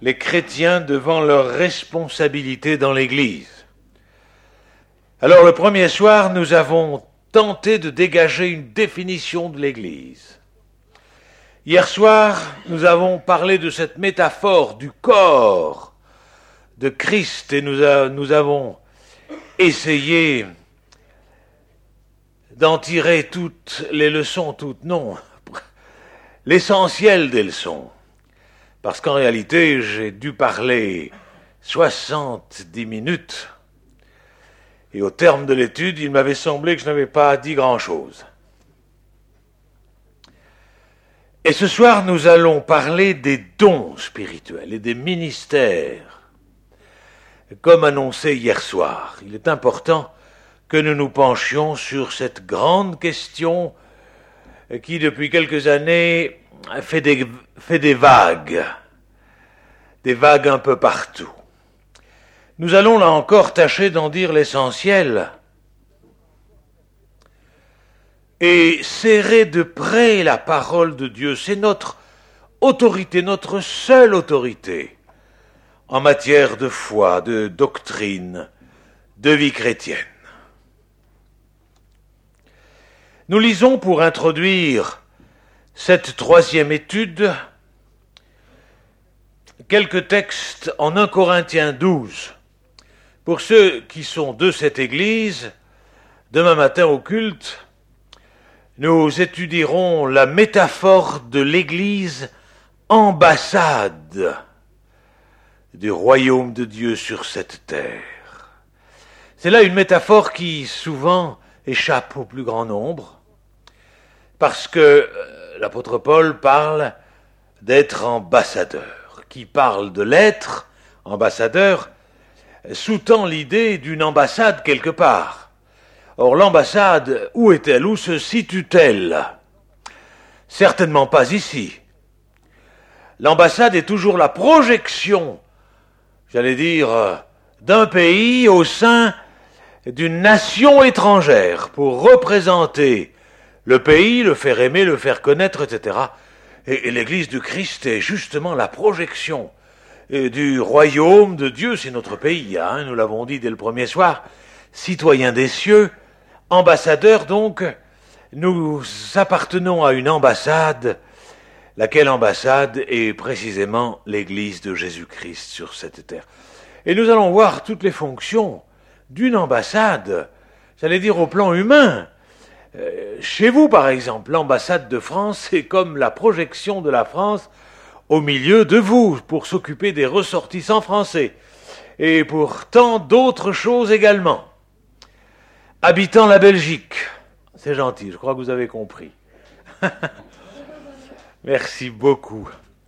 les chrétiens devant leurs responsabilités dans l'Église. Alors le premier soir, nous avons tenté de dégager une définition de l'Église. Hier soir, nous avons parlé de cette métaphore du corps de Christ et nous avons essayé d'en tirer toutes les leçons, l'essentiel des leçons. Parce qu'en réalité, j'ai dû parler 70 minutes. Et au terme de l'étude, il m'avait semblé que je n'avais pas dit grand-chose. Et ce soir, nous allons parler des dons spirituels et des ministères. Comme annoncé hier soir, il est important que nous nous penchions sur cette grande question qui, depuis quelques années, fait des vagues un peu partout. Nous allons là encore tâcher d'en dire l'essentiel et serrer de près la parole de Dieu. C'est notre autorité, notre seule autorité en matière de foi, de doctrine, de vie chrétienne. Nous lisons pour introduire cette troisième étude quelques textes en 1 Corinthiens 12. Pour ceux qui sont de cette Église, demain matin au culte, nous étudierons la métaphore de l'Église ambassade du royaume de Dieu sur cette terre. C'est là une métaphore qui souvent échappe au plus grand nombre, parce que l'apôtre Paul parle d'être ambassadeur. Qui parle de l'être ambassadeur sous-tend l'idée d'une ambassade quelque part. Or, l'ambassade, où est-elle? Où se situe-t-elle? Certainement pas ici. L'ambassade est toujours la projection, d'un pays au sein d'une nation étrangère pour représenter le pays, le faire aimer, le faire connaître, etc. Et l'Église du Christ est justement la projection du royaume de Dieu. C'est notre pays, nous l'avons dit dès le premier soir, citoyens des cieux, ambassadeurs donc. Nous appartenons à une ambassade, laquelle ambassade est précisément l'Église de Jésus-Christ sur cette terre. Et nous allons voir toutes les fonctions d'une ambassade, au plan humain. Chez vous, par exemple, l'ambassade de France, c'est comme la projection de la France au milieu de vous, pour s'occuper des ressortissants français, et pour tant d'autres choses également. Habitant la Belgique, c'est gentil, je crois que vous avez compris. Merci beaucoup.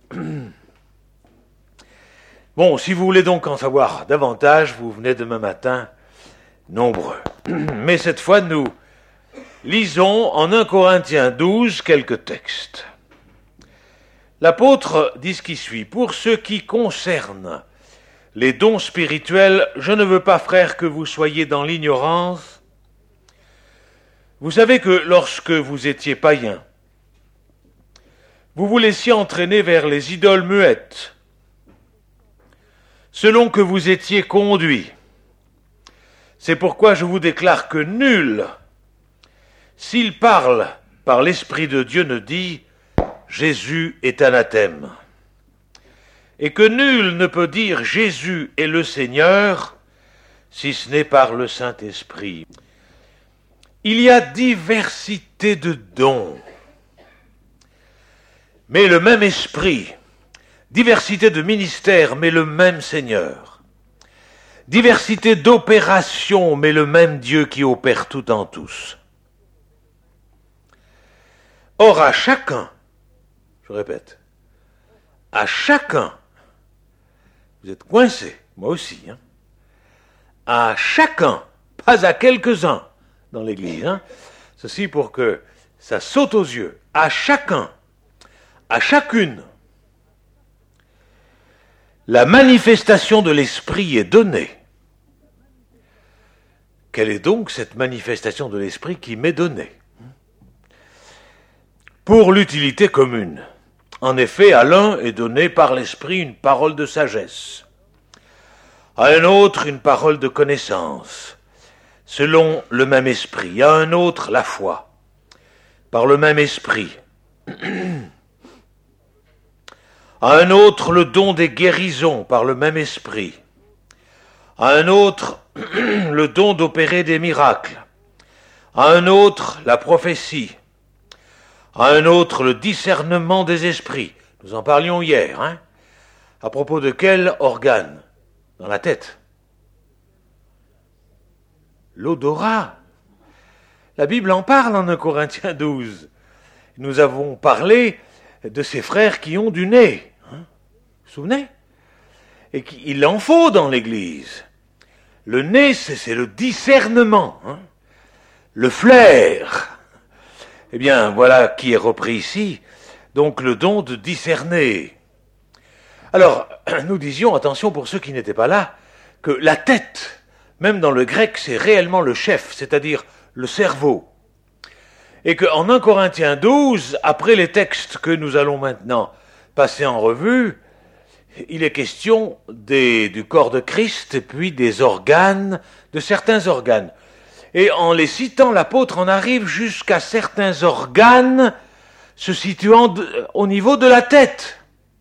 Bon, si vous voulez donc en savoir davantage, vous venez demain matin nombreux. Mais cette fois, nous lisons en 1 Corinthiens 12 quelques textes. L'apôtre dit ce qui suit. « Pour ce qui concerne les dons spirituels, je ne veux pas, frères, que vous soyez dans l'ignorance. Vous savez que lorsque vous étiez païens, vous vous laissiez entraîner vers les idoles muettes, selon que vous étiez conduits. C'est pourquoi je vous déclare que nul, s'il parle par l'Esprit de Dieu, ne dit « Jésus est anathème ». Et que nul ne peut dire « Jésus est le Seigneur » si ce n'est par le Saint-Esprit. Il y a diversité de dons, mais le même Esprit, diversité de ministères, mais le même Seigneur, diversité d'opérations, mais le même Dieu qui opère tout en tous. Or, à chacun, je répète, à chacun, vous êtes coincés, moi aussi, à chacun, pas à quelques-uns dans l'Église, ceci pour que ça saute aux yeux, à chacun, à chacune, la manifestation de l'Esprit est donnée. Quelle est donc cette manifestation de l'Esprit qui m'est donnée? Pour l'utilité commune. En effet, à l'un est donné par l'Esprit une parole de sagesse, à un autre une parole de connaissance, selon le même Esprit, à un autre la foi, par le même Esprit, à un autre le don des guérisons, par le même Esprit, à un autre le don d'opérer des miracles, à un autre la prophétie, à un autre le discernement des esprits. Nous en parlions hier, à propos de quel organe? Dans la tête. L'odorat. La Bible en parle en 1 Corinthiens 12. Nous avons parlé de ces frères qui ont du nez. Vous vous souvenez? Et qu'il en faut dans l'Église. Le nez, c'est le discernement. Le flair. Eh bien, voilà qui est repris ici. Donc le don de discerner. Alors, nous disions, attention pour ceux qui n'étaient pas là, que la tête, même dans le grec, c'est réellement le chef, c'est-à-dire le cerveau. Et qu'en 1 Corinthiens 12, après les textes que nous allons maintenant passer en revue, il est question du corps de Christ et puis des organes, de certains organes. Et en les citant, l'apôtre en arrive jusqu'à certains organes se situant au niveau de la tête.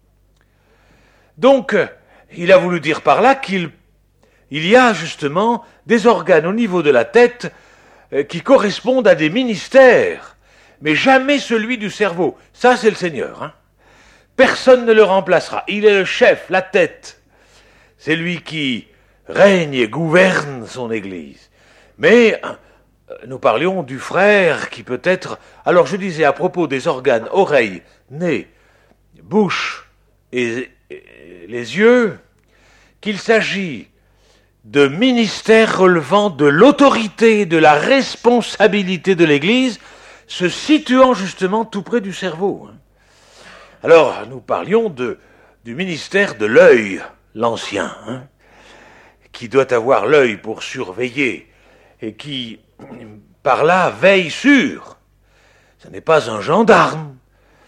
Donc, il a voulu dire par là qu'il y a justement des organes au niveau de la tête qui correspondent à des ministères, mais jamais celui du cerveau. Ça, c'est le Seigneur. Personne ne le remplacera. Il est le chef, la tête. C'est lui qui règne et gouverne son Église. Mais nous parlions du frère qui peut être... Alors je disais à propos des organes, oreilles, nez, bouche et les yeux, qu'il s'agit de ministères relevant de l'autorité et de la responsabilité de l'Église, se situant justement tout près du cerveau. Alors, nous parlions du ministère de l'œil, l'ancien, qui doit avoir l'œil pour surveiller, et qui, par là, veille sur. Ce n'est pas un gendarme,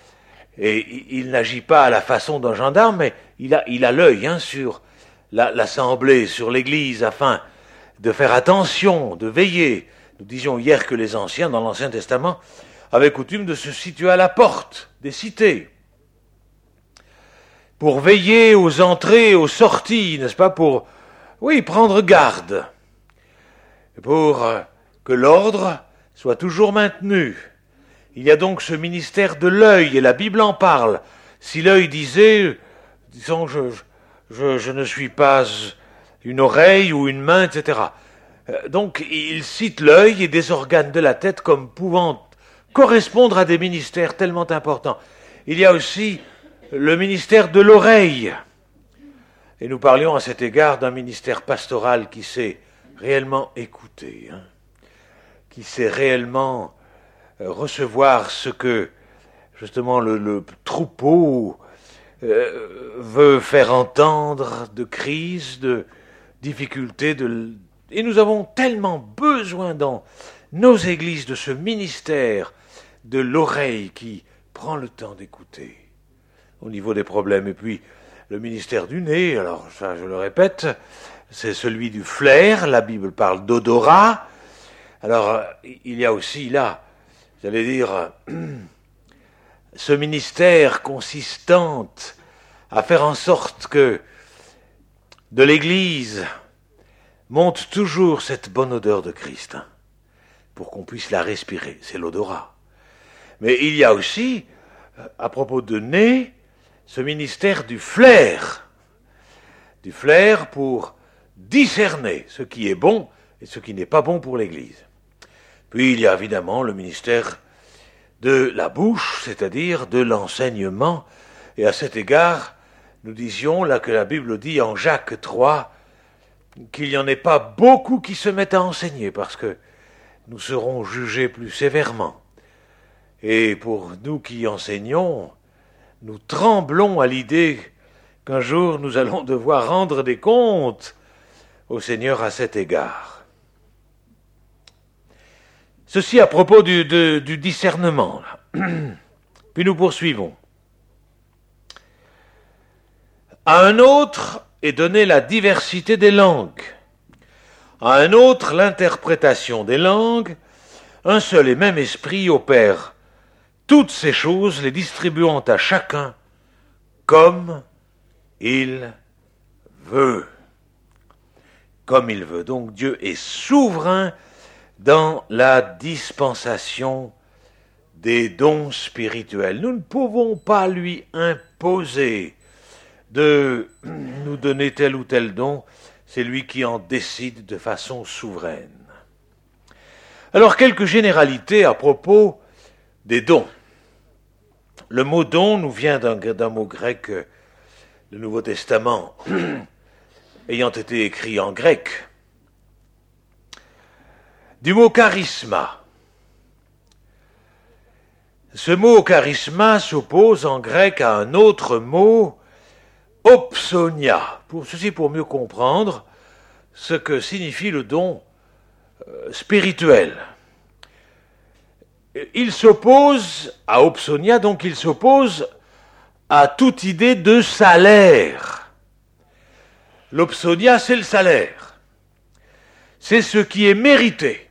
et il n'agit pas à la façon d'un gendarme, mais il a l'œil sur l'assemblée, sur l'Église, afin de faire attention, de veiller. Nous disions hier que les anciens, dans l'Ancien Testament, avaient coutume de se situer à la porte des cités, pour veiller aux entrées et aux sorties, n'est-ce pas, pour, prendre garde, pour que l'ordre soit toujours maintenu. Il y a donc ce ministère de l'œil, et la Bible en parle. Si l'œil disait, disons, je ne suis pas une oreille ou une main, etc. Donc, il cite l'œil et des organes de la tête comme pouvant correspondre à des ministères tellement importants. Il y a aussi le ministère de l'oreille. Et nous parlions à cet égard d'un ministère pastoral qui sait réellement écouter, qui sait réellement recevoir ce que, justement, le troupeau veut faire entendre de crise, de difficultés. Et nous avons tellement besoin dans nos églises de ce ministère de l'oreille qui prend le temps d'écouter au niveau des problèmes. Et puis, le ministère du nez, alors ça je le répète, c'est celui du flair, la Bible parle d'odorat. Alors, il y a aussi là, j'allais dire, ce ministère consistant à faire en sorte que de l'Église monte toujours cette bonne odeur de Christ, pour qu'on puisse la respirer, c'est l'odorat. Mais il y a aussi, à propos de nez, ce ministère du flair pour discerner ce qui est bon et ce qui n'est pas bon pour l'Église. Puis il y a évidemment le ministère de la bouche, c'est-à-dire de l'enseignement. Et à cet égard, nous disions, là que la Bible dit en Jacques 3, qu'il n'y en ait pas beaucoup qui se mettent à enseigner, parce que nous serons jugés plus sévèrement. Et pour nous qui enseignons, nous tremblons à l'idée qu'un jour nous allons devoir rendre des comptes au Seigneur à cet égard. Ceci à propos du discernement. Puis nous poursuivons. À un autre est donnée la diversité des langues. À un autre, l'interprétation des langues. Un seul et même esprit opère toutes ces choses, les distribuant à chacun comme il veut. Comme il veut. Donc Dieu est souverain dans la dispensation des dons spirituels. Nous ne pouvons pas lui imposer de nous donner tel ou tel don. C'est lui qui en décide de façon souveraine. Alors, quelques généralités à propos des dons. Le mot don nous vient d'un mot grec, le Nouveau Testament ayant été écrit en grec, du mot charisma. Ce mot charisma s'oppose en grec à un autre mot, opsonia, pour mieux comprendre ce que signifie le don spirituel. Il s'oppose à opsonia, donc il s'oppose à toute idée de salaire. L'opsonia, c'est le salaire. C'est ce qui est mérité.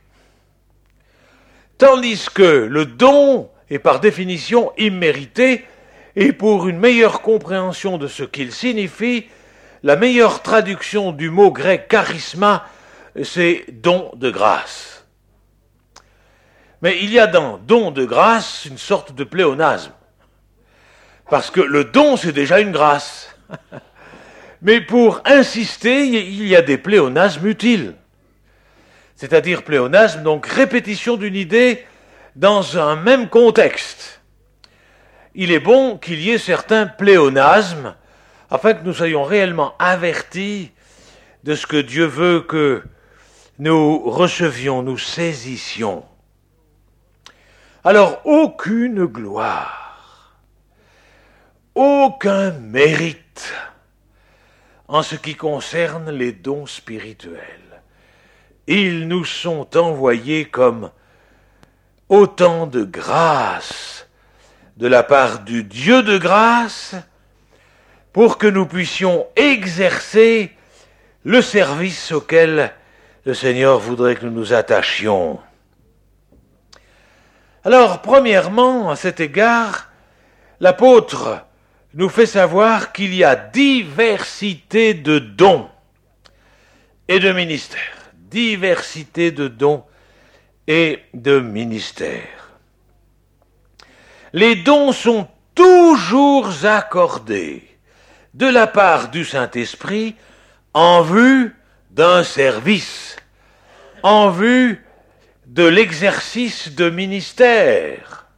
Tandis que le don est par définition immérité, et pour une meilleure compréhension de ce qu'il signifie, la meilleure traduction du mot grec charisma, c'est don de grâce. Mais il y a dans don de grâce une sorte de pléonasme. Parce que le don, c'est déjà une grâce. Mais pour insister, il y a des pléonasmes utiles. C'est-à-dire pléonasme, donc répétition d'une idée dans un même contexte. Il est bon qu'il y ait certains pléonasmes afin que nous soyons réellement avertis de ce que Dieu veut que nous recevions, nous saisissions. Alors, aucune gloire, aucun mérite en ce qui concerne les dons spirituels. Ils nous sont envoyés comme autant de grâce de la part du Dieu de grâce pour que nous puissions exercer le service auquel le Seigneur voudrait que nous nous attachions. Alors, premièrement, à cet égard, l'apôtre nous fait savoir qu'il y a diversité de dons et de ministères. Diversité de dons et de ministères. Les dons sont toujours accordés de la part du Saint-Esprit en vue d'un service, en vue de l'exercice de ministère.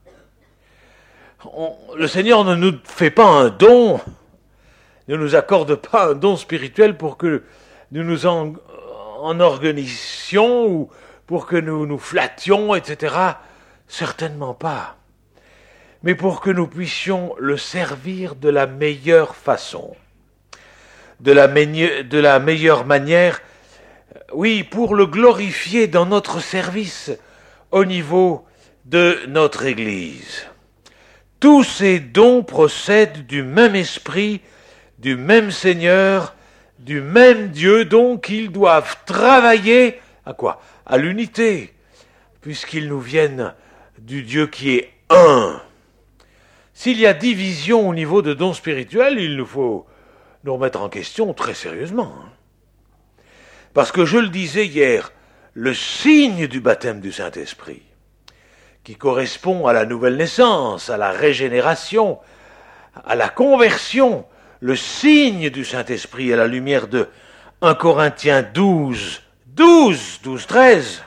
Le Seigneur ne nous fait pas un don, ne nous accorde pas un don spirituel pour que nous nous en organisions ou pour que nous nous flattions, etc. Certainement pas. Mais pour que nous puissions le servir de la meilleure façon, de la meilleure manière, oui, pour le glorifier dans notre service au niveau de notre Église. Tous ces dons procèdent du même esprit, du même Seigneur, du même Dieu, donc ils doivent travailler à quoi ? À l'unité, puisqu'ils nous viennent du Dieu qui est un. S'il y a division au niveau de dons spirituels, il nous faut nous remettre en question très sérieusement. Parce que je le disais hier, le signe du baptême du Saint-Esprit, qui correspond à la nouvelle naissance, à la régénération, à la conversion, le signe du Saint-Esprit à la lumière de 1 Corinthiens 12, 13,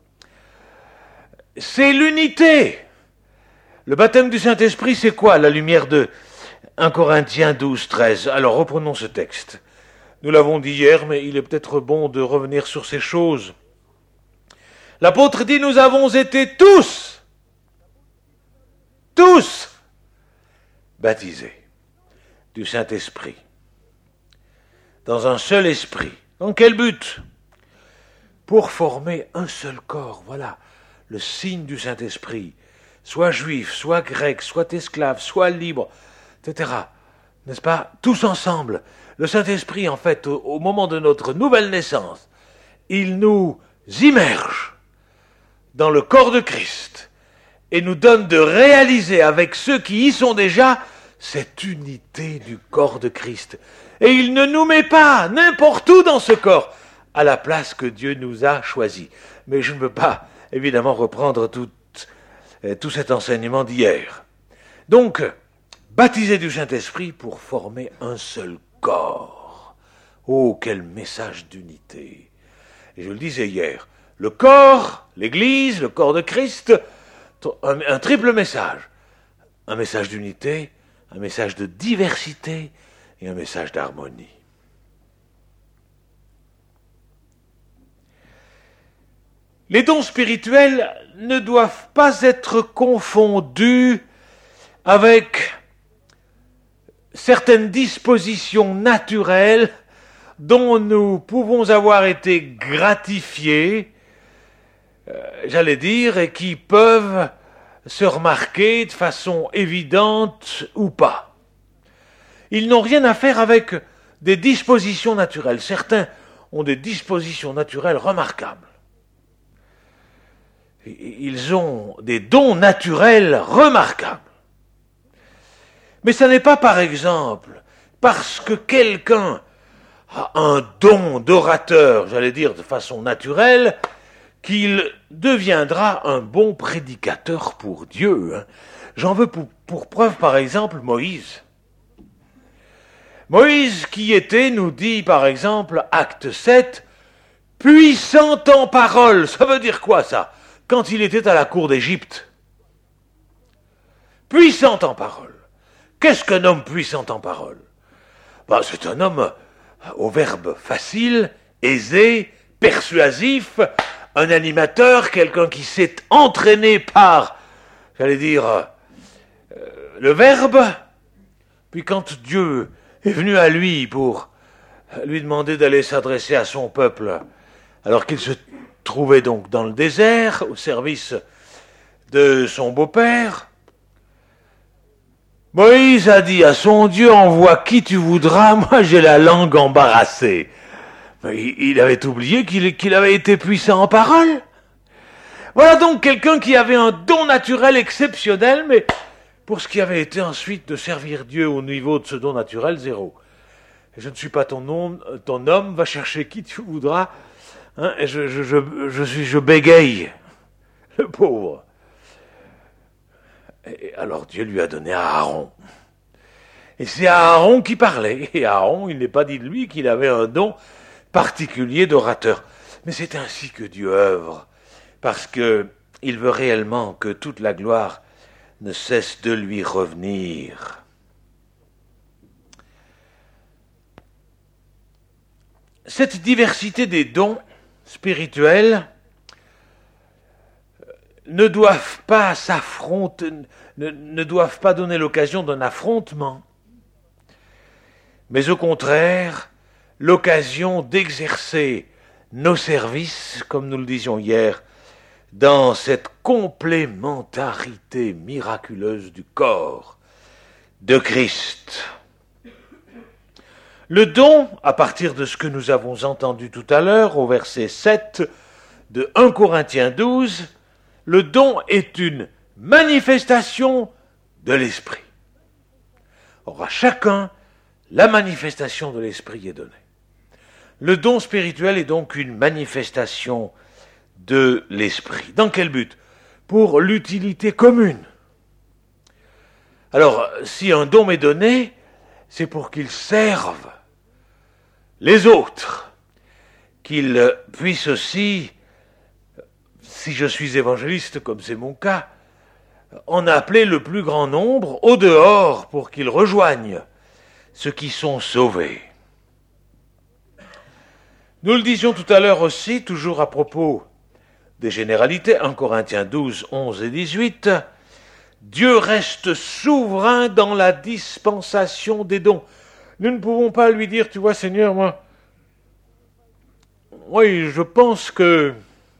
c'est l'unité. Le baptême du Saint-Esprit, c'est quoi à la lumière de 1 Corinthiens 12, 13 ? Alors reprenons ce texte. Nous l'avons dit hier, mais il est peut-être bon de revenir sur ces choses. L'apôtre dit, nous avons été tous baptisés du Saint-Esprit, dans un seul esprit. Dans quel but ? Pour former un seul corps, voilà, le signe du Saint-Esprit, soit juif, soit grec, soit esclave, soit libre, etc. n'est-ce pas, tous ensemble. Le Saint-Esprit, en fait, au moment de notre nouvelle naissance, il nous immerge dans le corps de Christ et nous donne de réaliser avec ceux qui y sont déjà cette unité du corps de Christ. Et il ne nous met pas n'importe où dans ce corps, à la place que Dieu nous a choisie. Mais je ne veux pas, évidemment, reprendre tout cet enseignement d'hier. Donc, baptisé du Saint-Esprit pour former un seul corps. Oh, quel message d'unité! Et je le disais hier, le corps, l'Église, le corps de Christ, un triple message. Un message d'unité, un message de diversité et un message d'harmonie. Les dons spirituels ne doivent pas être confondus avec certaines dispositions naturelles dont nous pouvons avoir été gratifiés, j'allais dire, et qui peuvent se remarquer de façon évidente ou pas. Ils n'ont rien à faire avec des dispositions naturelles. Certains ont des dispositions naturelles remarquables. Ils ont des dons naturels remarquables. Mais ce n'est pas, par exemple, parce que quelqu'un a un don d'orateur, j'allais dire de façon naturelle, qu'il deviendra un bon prédicateur pour Dieu. J'en veux pour preuve, par exemple, Moïse. Moïse qui était, nous dit par exemple, acte 7, puissant en parole. Ça veut dire quoi ça? Quand il était à la cour d'Égypte. Puissant en parole. Qu'est-ce qu'un homme puissant en parole? C'est un homme au verbe facile, aisé, persuasif, un animateur, quelqu'un qui s'est entraîné par, j'allais dire, le verbe. Puis quand Dieu est venu à lui pour lui demander d'aller s'adresser à son peuple, alors qu'il se trouvait donc dans le désert, au service de son beau-père, Moïse a dit à son Dieu, envoie qui tu voudras, moi j'ai la langue embarrassée. Il avait oublié qu'il avait été puissant en parole. Voilà donc quelqu'un qui avait un don naturel exceptionnel, mais pour ce qui avait été ensuite de servir Dieu au niveau de ce don naturel, zéro. Je ne suis pas ton homme, va chercher qui tu voudras. Hein, et je bégaye, le pauvre. Et alors Dieu lui a donné Aaron. Et c'est Aaron qui parlait. Et Aaron, il n'est pas dit de lui qu'il avait un don particulier d'orateur. Mais c'est ainsi que Dieu œuvre, parce que il veut réellement que toute la gloire ne cesse de lui revenir. Cette diversité des dons spirituels ne doivent pas s'affronter, ne doivent pas donner l'occasion d'un affrontement, mais au contraire, l'occasion d'exercer nos services, comme nous le disions hier, dans cette complémentarité miraculeuse du corps de Christ. Le don, à partir de ce que nous avons entendu tout à l'heure, au verset 7 de 1 Corinthiens 12, le don est une manifestation de l'Esprit. Or, à chacun, la manifestation de l'Esprit est donnée. Le don spirituel est donc une manifestation de l'Esprit. Dans quel but? Pour l'utilité commune. Alors, si un don m'est donné, c'est pour qu'il serve les autres, qu'il puisse aussi, si je suis évangéliste, comme c'est mon cas, en appeler le plus grand nombre au dehors pour qu'ils rejoignent ceux qui sont sauvés. Nous le disions tout à l'heure aussi, toujours à propos des généralités, 1 Corinthiens 12, 11 et 18, Dieu reste souverain dans la dispensation des dons. Nous ne pouvons pas lui dire, tu vois Seigneur, oui, je pense que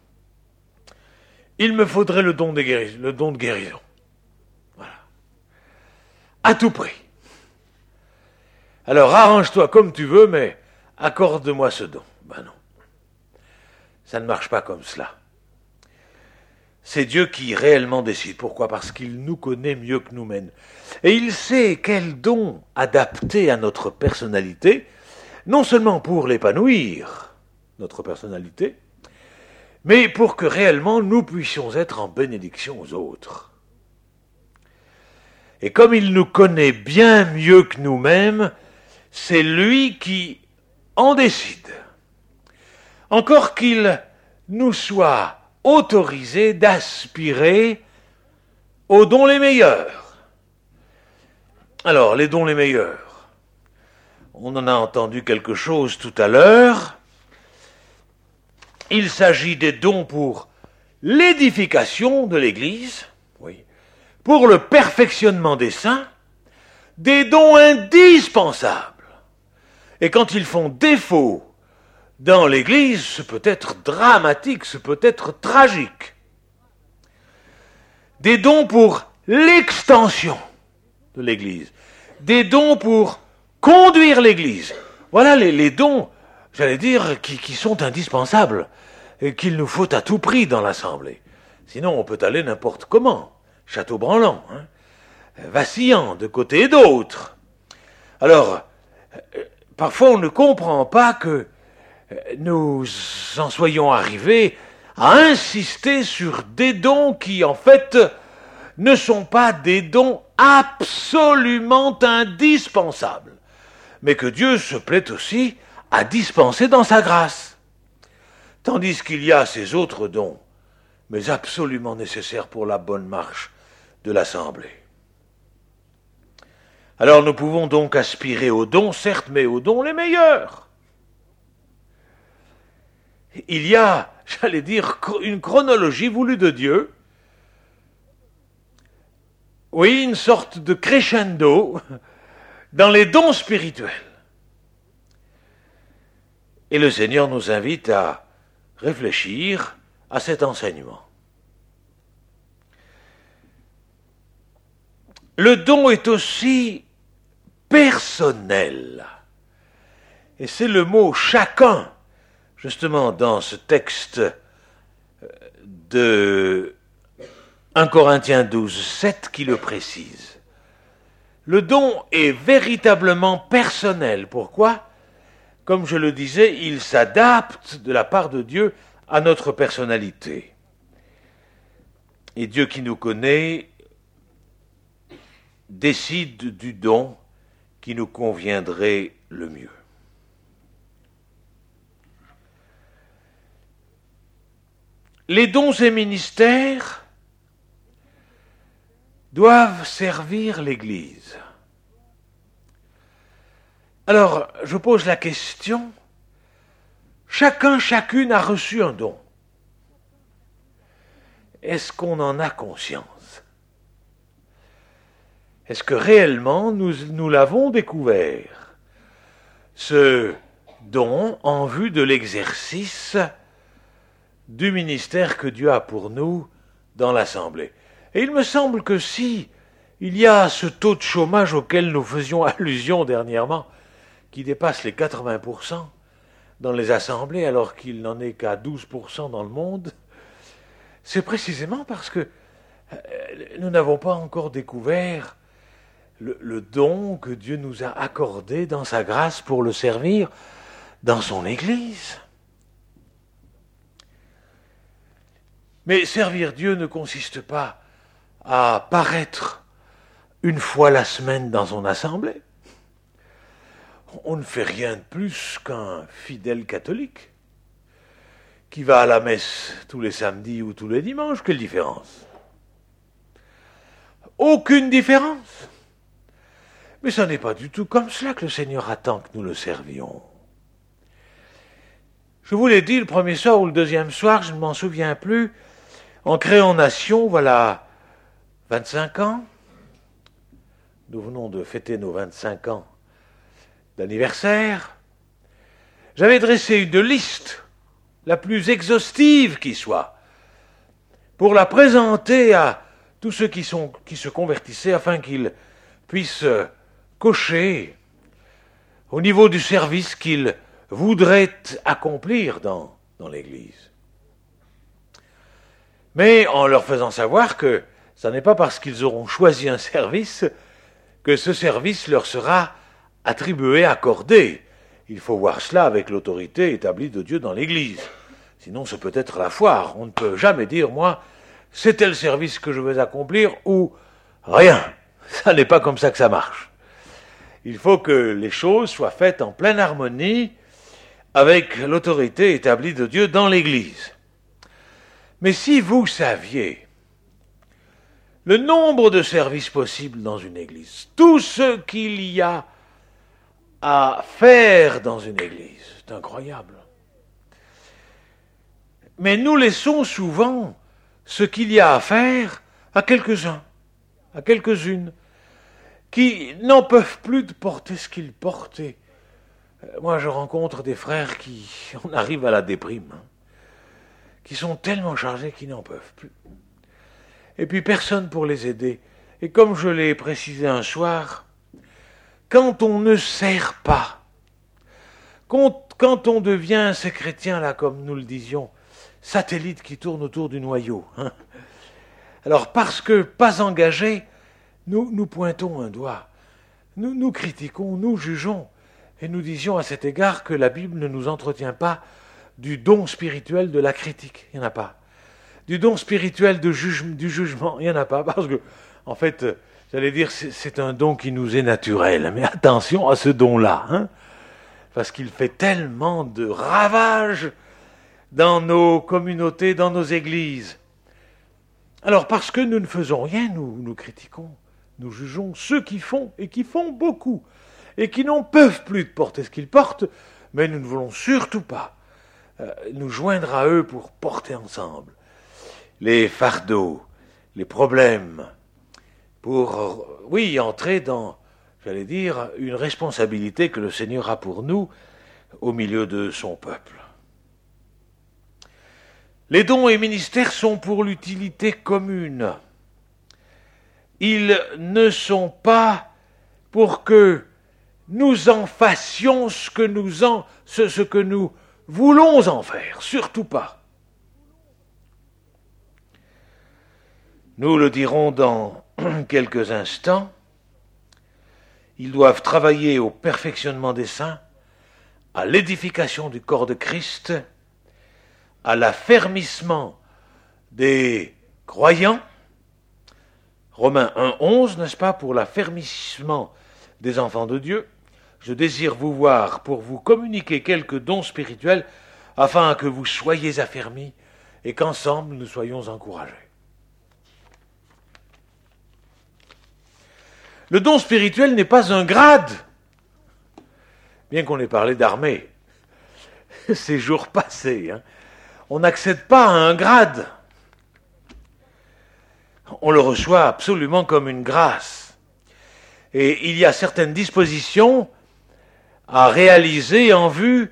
il me faudrait le don de guérison. Voilà. À tout prix. Alors arrange-toi comme tu veux, mais accorde-moi ce don. Ben non. Ça ne marche pas comme cela. C'est Dieu qui réellement décide. Pourquoi ? Parce qu'il nous connaît mieux que nous-mêmes. Et il sait quel don adapter à notre personnalité, non seulement pour l'épanouir, notre personnalité, mais pour que réellement nous puissions être en bénédiction aux autres. Et comme il nous connaît bien mieux que nous-mêmes, c'est lui qui en décide. Encore qu'il nous soit autorisé d'aspirer aux dons les meilleurs. Alors, les dons les meilleurs. On en a entendu quelque chose tout à l'heure. Il s'agit des dons pour l'édification de l'Église, oui, pour le perfectionnement des saints, des dons indispensables. Et quand ils font défaut dans l'Église, ce peut être dramatique, ce peut être tragique. Des dons pour l'extension de l'Église, des dons pour conduire l'Église. Voilà les dons, j'allais dire, qui sont indispensables et qu'il nous faut à tout prix dans l'Assemblée. Sinon, on peut aller n'importe comment, château-branlant, vacillant de côté et d'autre. Alors, parfois on ne comprend pas que nous en soyons arrivés à insister sur des dons qui, en fait, ne sont pas des dons absolument indispensables, mais que Dieu se plaît aussi à dispenser dans sa grâce. Tandis qu'il y a ces autres dons, mais absolument nécessaires pour la bonne marche de l'Assemblée. Alors nous pouvons donc aspirer aux dons, certes, mais aux dons les meilleurs. Il y a, j'allais dire, une chronologie voulue de Dieu. Oui, une sorte de crescendo dans les dons spirituels. Et le Seigneur nous invite à réfléchir à cet enseignement. Le don est aussi personnel. Et c'est le mot « chacun », justement dans ce texte de 1 Corinthiens 12, 7 qui le précise. Le don est véritablement personnel. Pourquoi ? Comme je le disais, il s'adapte de la part de Dieu à notre personnalité. Et Dieu qui nous connaît décide du don qui nous conviendrait le mieux. Les dons et ministères doivent servir l'Église. Alors, je pose la question, chacun, chacune a reçu un don. Est-ce qu'on en a conscience ? Est-ce que réellement nous l'avons découvert, ce don en vue de l'exercice du ministère que Dieu a pour nous dans l'Assemblée ? Et il me semble que si il y a ce taux de chômage auquel nous faisions allusion dernièrement, qui dépasse les 80% dans les assemblées, alors qu'il n'en est qu'à 12% dans le monde, c'est précisément parce que nous n'avons pas encore découvert le don que Dieu nous a accordé dans sa grâce pour le servir dans son Église. Mais servir Dieu ne consiste pas à paraître une fois la semaine dans son assemblée. On ne fait rien de plus qu'un fidèle catholique qui va à la messe tous les samedis ou tous les dimanches. Quelle différence ? Aucune différence. Mais ce n'est pas du tout comme cela que le Seigneur attend que nous le servions. Je vous l'ai dit le premier soir ou le deuxième soir, je ne m'en souviens plus, en créant Nation, voilà 25 ans. Nous venons de fêter nos 25 ans d'anniversaire. J'avais dressé une liste la plus exhaustive qui soit pour la présenter à tous ceux qui se convertissaient afin qu'ils puissent cocher au niveau du service qu'ils voudraient accomplir dans l'Église. Mais en leur faisant savoir que ce n'est pas parce qu'ils auront choisi un service que ce service leur sera attribué, accordé. Il faut voir cela avec l'autorité établie de Dieu dans l'Église. Sinon, ce peut être la foire. On ne peut jamais dire, moi, c'est tel service que je vais accomplir ou rien. Ça n'est pas comme ça que ça marche. Il faut que les choses soient faites en pleine harmonie avec l'autorité établie de Dieu dans l'Église. Mais si vous saviez le nombre de services possibles dans une Église, tout ce qu'il y a à faire dans une Église, c'est incroyable. Mais nous laissons souvent ce qu'il y a à faire à quelques-uns, à quelques-unes, qui n'en peuvent plus de porter ce qu'ils portaient. Moi, je rencontre des frères on arrive à la déprime, qui sont tellement chargés qu'ils n'en peuvent plus. Et puis personne pour les aider. Et comme je l'ai précisé un soir, quand on ne sert pas, quand on devient ces chrétiens-là, comme nous le disions, satellites qui tournent autour du noyau, alors parce que pas engagés, nous pointons un doigt, nous critiquons, nous jugeons, et nous disions à cet égard que la Bible ne nous entretient pas du don spirituel de la critique, il n'y en a pas. Du don spirituel du jugement, il n'y en a pas, parce que, en fait, j'allais dire, c'est un don qui nous est naturel, mais attention à ce don-là, parce qu'il fait tellement de ravages dans nos communautés, dans nos églises. Alors, parce que nous ne faisons rien, nous critiquons, nous jugeons ceux qui font, et qui font beaucoup, et qui n'en peuvent plus de porter ce qu'ils portent, mais nous ne voulons surtout pas nous joindre à eux pour porter ensemble les fardeaux, les problèmes, pour, entrer dans, j'allais dire, une responsabilité que le Seigneur a pour nous au milieu de son peuple. Les dons et ministères sont pour l'utilité commune. Ils ne sont pas pour que nous en fassions ce que nous voulons en faire, surtout pas. Nous le dirons dans quelques instants, ils doivent travailler au perfectionnement des saints, à l'édification du corps de Christ, à l'affermissement des croyants. Romains 1,11, n'est-ce pas, pour l'affermissement des enfants de Dieu. Je désire vous voir pour vous communiquer quelques dons spirituels afin que vous soyez affermis et qu'ensemble nous soyons encouragés. Le don spirituel n'est pas un grade, bien qu'on ait parlé d'armée ces jours passés. On n'accède pas à un grade. On le reçoit absolument comme une grâce. Et il y a certaines dispositions à réaliser en vue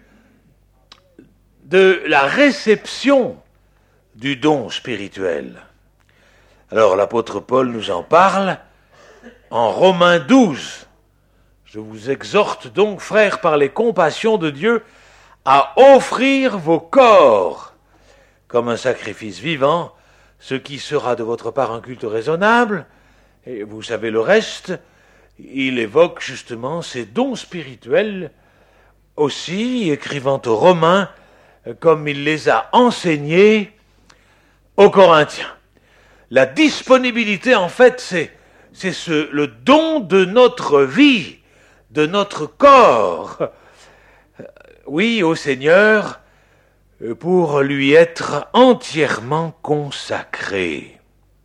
de la réception du don spirituel. Alors l'apôtre Paul nous en parle en Romains 12. Je vous exhorte donc, frères, par les compassions de Dieu, à offrir vos corps comme un sacrifice vivant, ce qui sera de votre part un culte raisonnable, et vous savez le reste. Il évoque justement ces dons spirituels aussi, écrivant aux Romains, comme il les a enseignés aux Corinthiens. La disponibilité, en fait, c'est le don de notre vie, de notre corps, oui, au Seigneur, pour lui être entièrement consacré.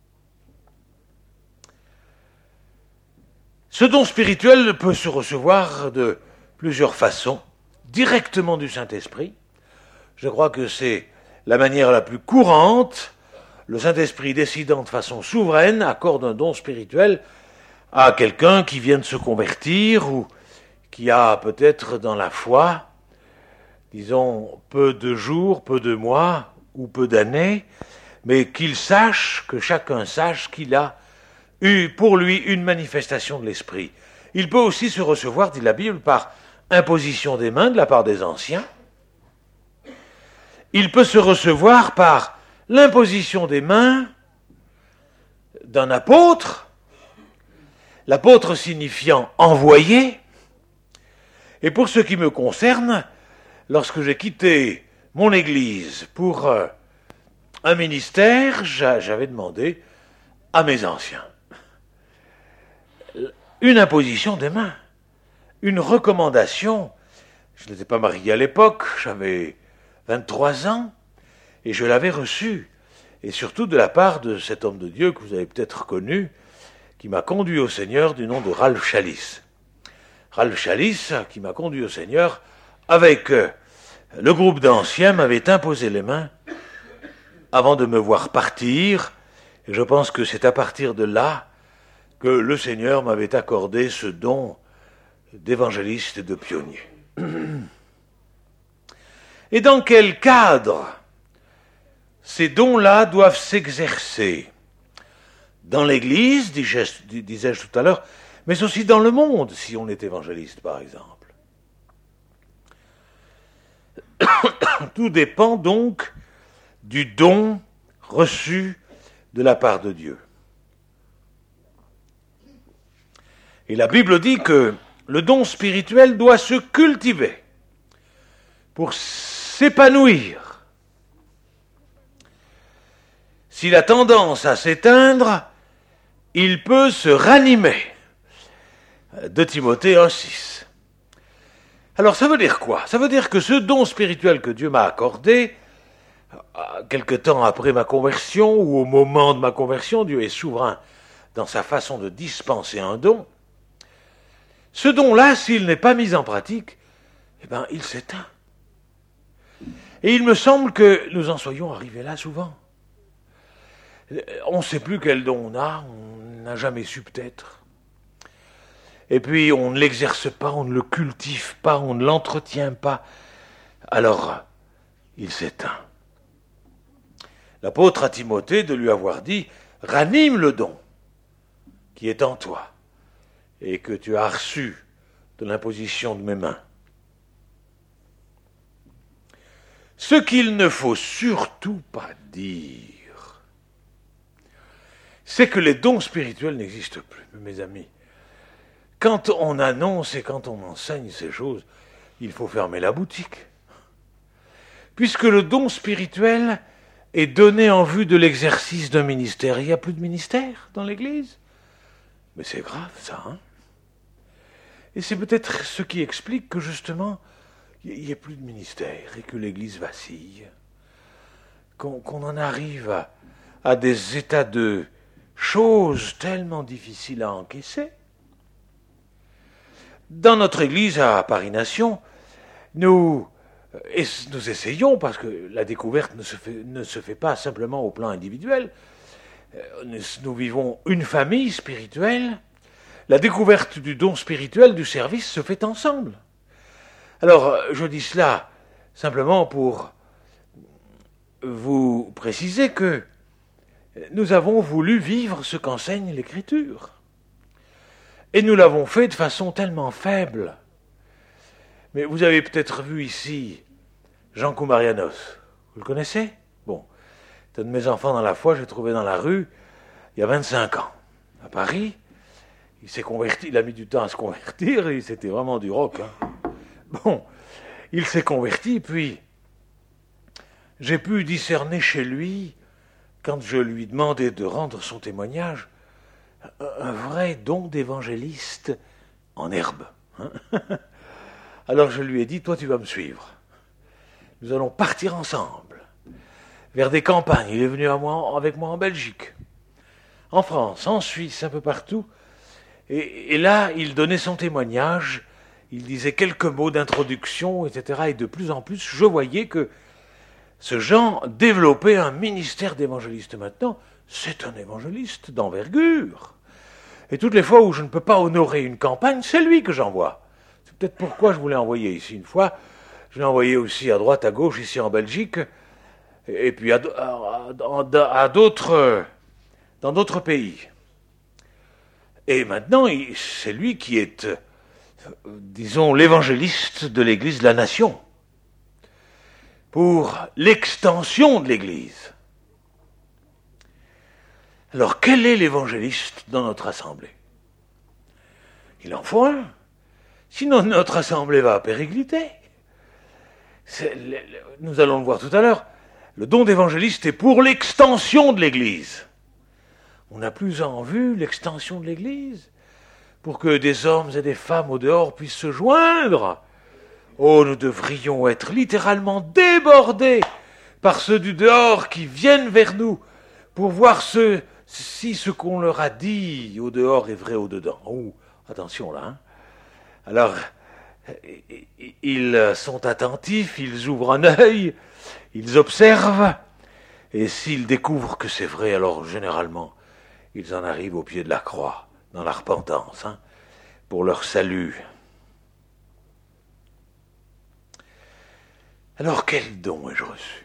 Ce don spirituel peut se recevoir de plusieurs façons, directement du Saint-Esprit. Je crois que c'est la manière la plus courante. Le Saint-Esprit, décidant de façon souveraine, accorde un don spirituel à quelqu'un qui vient de se convertir ou qui a peut-être dans la foi, disons, peu de jours, peu de mois ou peu d'années, mais qu'il sache, que chacun sache qu'il a eu pour lui une manifestation de l'Esprit. Il peut aussi se recevoir, dit la Bible, par imposition des mains de la part des anciens. Il peut se recevoir par l'imposition des mains d'un apôtre, l'apôtre signifiant envoyé. Et pour ce qui me concerne, lorsque j'ai quitté mon église pour un ministère, j'avais demandé à mes anciens une imposition des mains, une recommandation. Je n'étais pas marié à l'époque, j'avais 23 ans, et je l'avais reçue, et surtout de la part de cet homme de Dieu que vous avez peut-être connu, qui m'a conduit au Seigneur, du nom de Ralph Chalice. Ralph Chalice, qui m'a conduit au Seigneur, avec le groupe d'anciens, m'avait imposé les mains avant de me voir partir, et je pense que c'est à partir de là que le Seigneur m'avait accordé ce don d'évangéliste et de pionnier. Et dans quel cadre ces dons-là doivent s'exercer? Dans l'Église, disais-je tout à l'heure, mais aussi dans le monde, si on est évangéliste, par exemple. Tout dépend donc du don reçu de la part de Dieu. Et la Bible dit que le don spirituel doit se cultiver pour s'épanouir. S'il a tendance à s'éteindre, il peut se ranimer. 2 Timothée 1,6. Alors ça veut dire quoi? Ça veut dire que ce don spirituel que Dieu m'a accordé, quelque temps après ma conversion ou au moment de ma conversion, Dieu est souverain dans sa façon de dispenser un don. Ce don-là, s'il n'est pas mis en pratique, il s'éteint. Et il me semble que nous en soyons arrivés là souvent. On ne sait plus quel don on a, on n'a jamais su peut-être. Et puis on ne l'exerce pas, on ne le cultive pas, on ne l'entretient pas. Alors, il s'éteint. L'apôtre à Timothée de lui avoir dit « Ranime le don qui est en toi et que tu as reçu de l'imposition de mes mains. » Ce qu'il ne faut surtout pas dire, c'est que les dons spirituels n'existent plus, mes amis. Quand on annonce et quand on enseigne ces choses, il faut fermer la boutique. Puisque le don spirituel est donné en vue de l'exercice d'un ministère. Il n'y a plus de ministère dans l'Église. Mais c'est grave, ça, hein? Et c'est peut-être ce qui explique que, justement, il n'y ait plus de ministère et que l'Église vacille. Qu'on en arrive à des états de choses tellement difficiles à encaisser. Dans notre Église à Paris-Nation, nous essayons, parce que la découverte ne se fait pas simplement au plan individuel, nous vivons une famille spirituelle, la découverte du don spirituel du service se fait ensemble. Alors, je dis cela simplement pour vous préciser que nous avons voulu vivre ce qu'enseigne l'Écriture. Et nous l'avons fait de façon tellement faible. Mais vous avez peut-être vu ici Jean Koumarianos. Vous le connaissez? Bon. C'est un de mes enfants dans la foi, je l'ai trouvé dans la rue il y a 25 ans. À Paris, il s'est converti, il a mis du temps à se convertir, et c'était vraiment du rock. Hein. Bon, il s'est converti, puis j'ai pu discerner chez lui, quand je lui demandais de rendre son témoignage, un vrai don d'évangéliste en herbe. Hein. Alors je lui ai dit, toi tu vas me suivre. Nous allons partir ensemble, vers des campagnes. Il est venu avec moi en Belgique, en France, en Suisse, un peu partout. Et là, il donnait son témoignage, il disait quelques mots d'introduction, etc. Et de plus en plus, je voyais que ce Jean développait un ministère d'évangéliste maintenant. C'est un évangéliste d'envergure. Et toutes les fois où je ne peux pas honorer une campagne, c'est lui que j'envoie. C'est peut-être pourquoi je voulais envoyer ici une fois. Je l'ai envoyé aussi à droite, à gauche, ici en Belgique, et puis dans d'autres pays. Et maintenant, c'est lui qui est disons, l'évangéliste de l'Église de la nation, pour l'extension de l'Église. Alors, quel est l'évangéliste dans notre assemblée? Il en faut un. Sinon, notre assemblée va péricliter. Nous allons le voir tout à l'heure. Le don d'évangéliste est pour l'extension de l'Église. On n'a plus en vue l'extension de l'Église pour que des hommes et des femmes au dehors puissent se joindre. Oh, nous devrions être littéralement débordés par ceux du dehors qui viennent vers nous pour voir si ce qu'on leur a dit au dehors est vrai au dedans. Oh, attention là. Alors, ils sont attentifs, ils ouvrent un œil, ils observent, et s'ils découvrent que c'est vrai, alors généralement, ils en arrivent au pied de la croix, dans la repentance, pour leur salut. Alors, quel don ai-je reçu?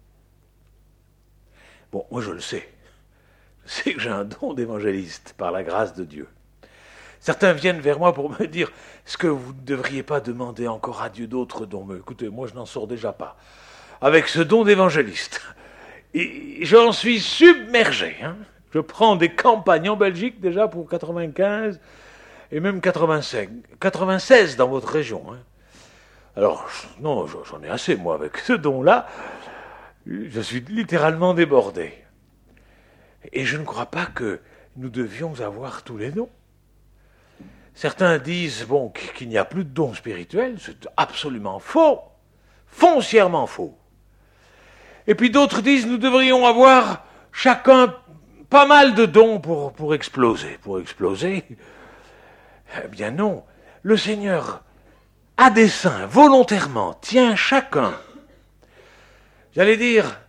Bon, moi je le sais. Je sais que j'ai un don d'évangéliste, par la grâce de Dieu. Certains viennent vers moi pour me dire, est-ce que vous ne devriez pas demander encore à Dieu d'autres dons? Mais écoutez, moi je n'en sors déjà pas. Avec ce don d'évangéliste, j'en suis submergé. Je prends des campagnes en Belgique déjà pour 95 et même 96 dans votre région. Alors, non, j'en ai assez, moi, avec ce don-là. Je suis littéralement débordé. Et je ne crois pas que nous devions avoir tous les dons. Certains disent, qu'il n'y a plus de dons spirituels. C'est absolument faux. Foncièrement faux. Et puis d'autres disent, nous devrions avoir chacun pas mal de dons pour exploser. Pour exploser? Eh bien non. Le Seigneur, à dessein, volontairement, tient chacun, j'allais dire,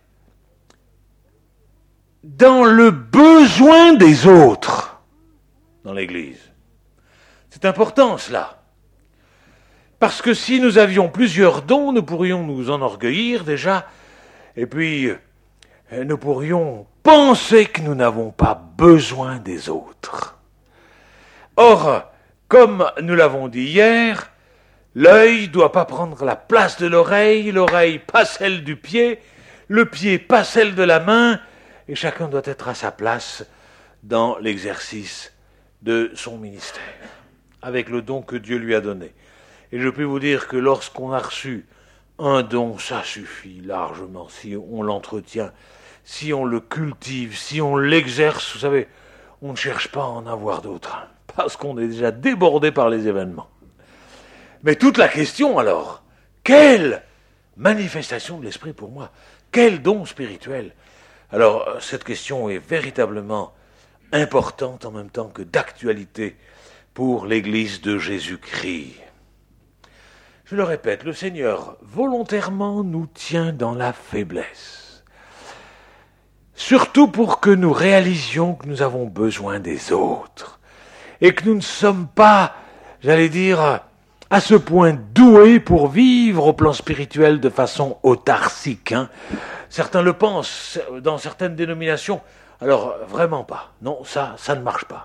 dans le besoin des autres dans l'Église. C'est important cela. Parce que si nous avions plusieurs dons, nous pourrions nous enorgueillir déjà, et puis nous pourrions penser que nous n'avons pas besoin des autres. Or, comme nous l'avons dit hier, l'œil ne doit pas prendre la place de l'oreille pas celle du pied, le pied pas celle de la main, et chacun doit être à sa place dans l'exercice de son ministère, avec le don que Dieu lui a donné. Et je peux vous dire que lorsqu'on a reçu un don, ça suffit largement, si on l'entretient, si on le cultive, si on l'exerce, vous savez, on ne cherche pas à en avoir d'autres, parce qu'on est déjà débordé par les événements. Mais toute la question alors, quelle manifestation de l'Esprit pour moi? Quel don spirituel? Alors, cette question est véritablement importante en même temps que d'actualité pour l'Église de Jésus-Christ. Je le répète, le Seigneur volontairement nous tient dans la faiblesse. Surtout pour que nous réalisions que nous avons besoin des autres. Et que nous ne sommes pas, j'allais dire, à ce point doués pour vivre au plan spirituel de façon autarcique. Certains le pensent, dans certaines dénominations. Alors, vraiment pas. Non, ça ne marche pas.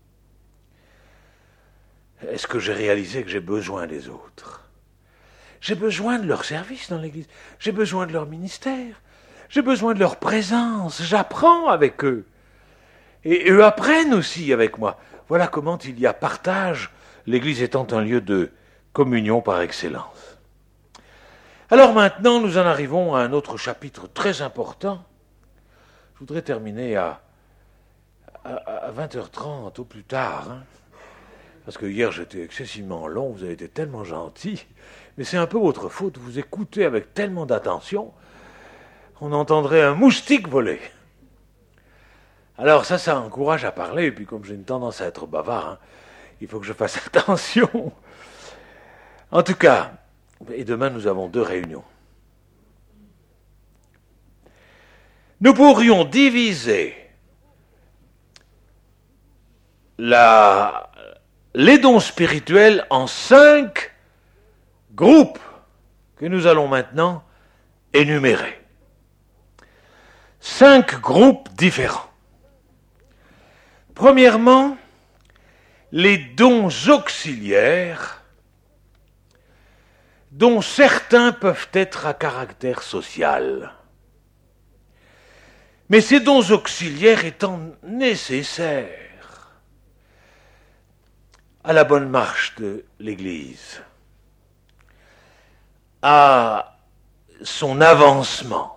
Est-ce que j'ai réalisé que j'ai besoin des autres? J'ai besoin de leur service dans l'Église. J'ai besoin de leur ministère. J'ai besoin de leur présence. J'apprends avec eux. Et eux apprennent aussi avec moi. Voilà comment il y a partage, l'Église étant un lieu de communion par excellence. Alors maintenant, nous en arrivons à un autre chapitre très important. Je voudrais terminer à 20h30 au plus tard. Parce que hier, j'étais excessivement long, vous avez été tellement gentils. Mais c'est un peu votre faute, vous écoutez avec tellement d'attention, on entendrait un moustique voler. Alors ça encourage à parler, et puis comme j'ai une tendance à être bavard, il faut que je fasse attention. En tout cas, et demain nous avons 2 réunions. Nous pourrions diviser les dons spirituels en 5 groupes que nous allons maintenant énumérer. 5 groupes différents. Premièrement, les dons auxiliaires dont certains peuvent être à caractère social. Mais ces dons auxiliaires étant nécessaires à la bonne marche de l'Église, à son avancement.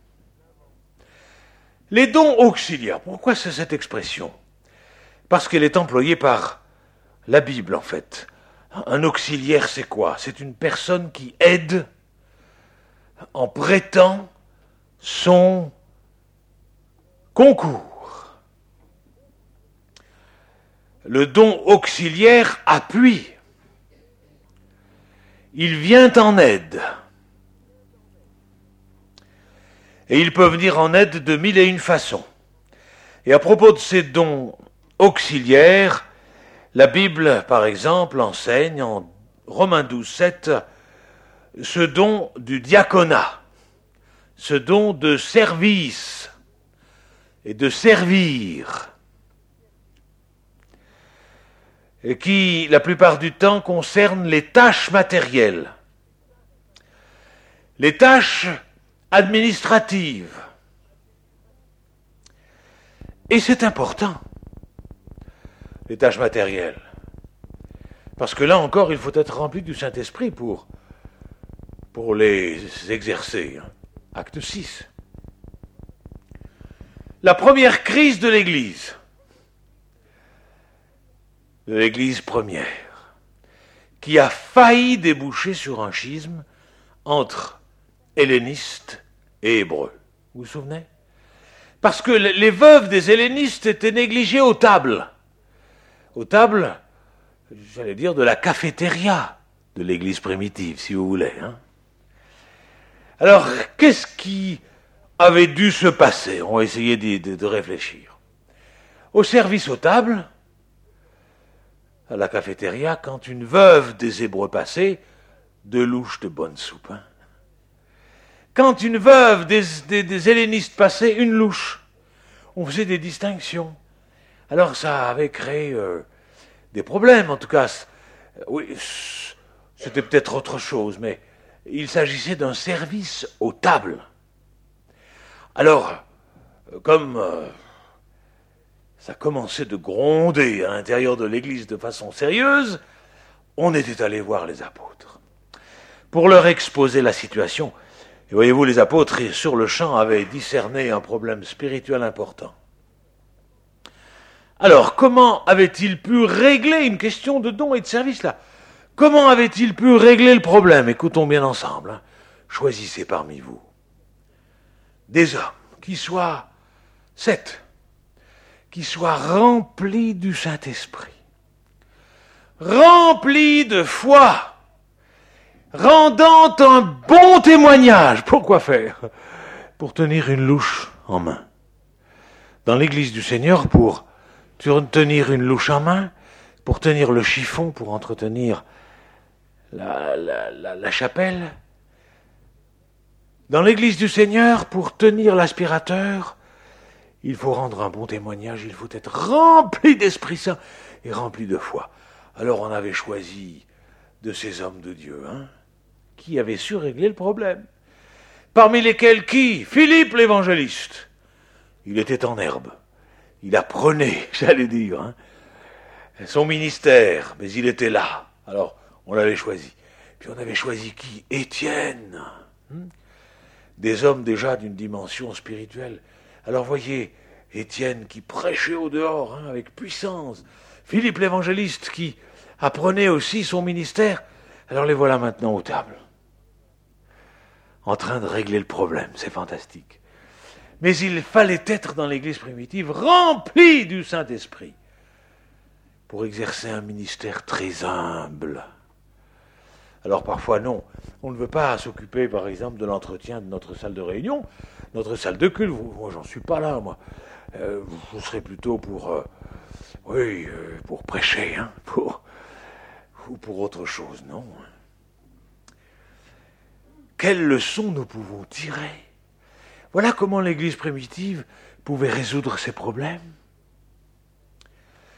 Les dons auxiliaires, pourquoi c'est cette expression? Parce qu'elle est employée par la Bible, en fait. Un auxiliaire, c'est quoi? C'est une personne qui aide en prêtant son concours. Le don auxiliaire appuie. Il vient en aide. Et il peut venir en aide de mille et une façons. Et à propos de ces dons auxiliaires, la Bible, par exemple, enseigne en Romains 12, 7, ce don du diaconat, ce don de service et de servir, et qui, la plupart du temps, concerne les tâches matérielles, les tâches administratives. Et c'est important, les tâches matérielles. Parce que là encore, il faut être rempli du Saint-Esprit pour les exercer. Acte 6. La première crise de l'Église première, qui a failli déboucher sur un schisme entre hellénistes et hébreux. Vous vous souvenez? Parce que les veuves des hellénistes étaient négligées aux tables. Aux tables, j'allais dire, de la cafétéria de l'Église primitive, si vous voulez. Alors, qu'est-ce qui avait dû se passer? On va essayer de réfléchir. Au service aux tables, à la cafétéria, quand une veuve des Hébreux passait, deux louches de bonne soupe. Quand une veuve des hellénistes passait, une louche. On faisait des distinctions. Alors ça avait créé des problèmes, en tout cas. Oui, c'était peut-être autre chose, mais il s'agissait d'un service aux tables. Alors, comme ça commençait de gronder à l'intérieur de l'Église de façon sérieuse, on était allé voir les apôtres pour leur exposer la situation. Et voyez-vous, les apôtres, sur le champ, avaient discerné un problème spirituel important. Alors, comment avaient-ils pu régler une question de don et de service, là? Comment avaient-ils pu régler le problème? Écoutons bien ensemble. Choisissez parmi vous des hommes qui soient 7, qui soient remplis du Saint-Esprit, remplis de foi, rendant un bon témoignage. Pourquoi faire? Pour tenir une louche en main. Dans l'Église du Seigneur, pour tenir une louche en main, pour tenir le chiffon, pour entretenir la chapelle. Dans l'Église du Seigneur, pour tenir l'aspirateur, il faut rendre un bon témoignage, il faut être rempli d'Esprit Saint et rempli de foi. Alors on avait choisi de ces hommes de Dieu, qui avaient su régler le problème. Parmi lesquels qui? Philippe l'évangéliste. Il était en herbe. Il apprenait, j'allais dire, son ministère, mais il était là. Alors, on l'avait choisi. Puis on avait choisi qui? Étienne. Des hommes déjà d'une dimension spirituelle. Alors voyez, Étienne qui prêchait au dehors, avec puissance. Philippe l'évangéliste qui apprenait aussi son ministère. Alors les voilà maintenant aux tables. En train de régler le problème, c'est fantastique. Mais il fallait être dans l'Église primitive rempli du Saint-Esprit pour exercer un ministère très humble. Alors parfois non, on ne veut pas s'occuper par exemple de l'entretien de notre salle de réunion, notre salle de culte. Moi j'en suis pas là, moi. Vous serez plutôt pour prêcher, ou pour autre chose, non. Quelles leçons nous pouvons tirer? Voilà comment l'Église primitive pouvait résoudre ses problèmes.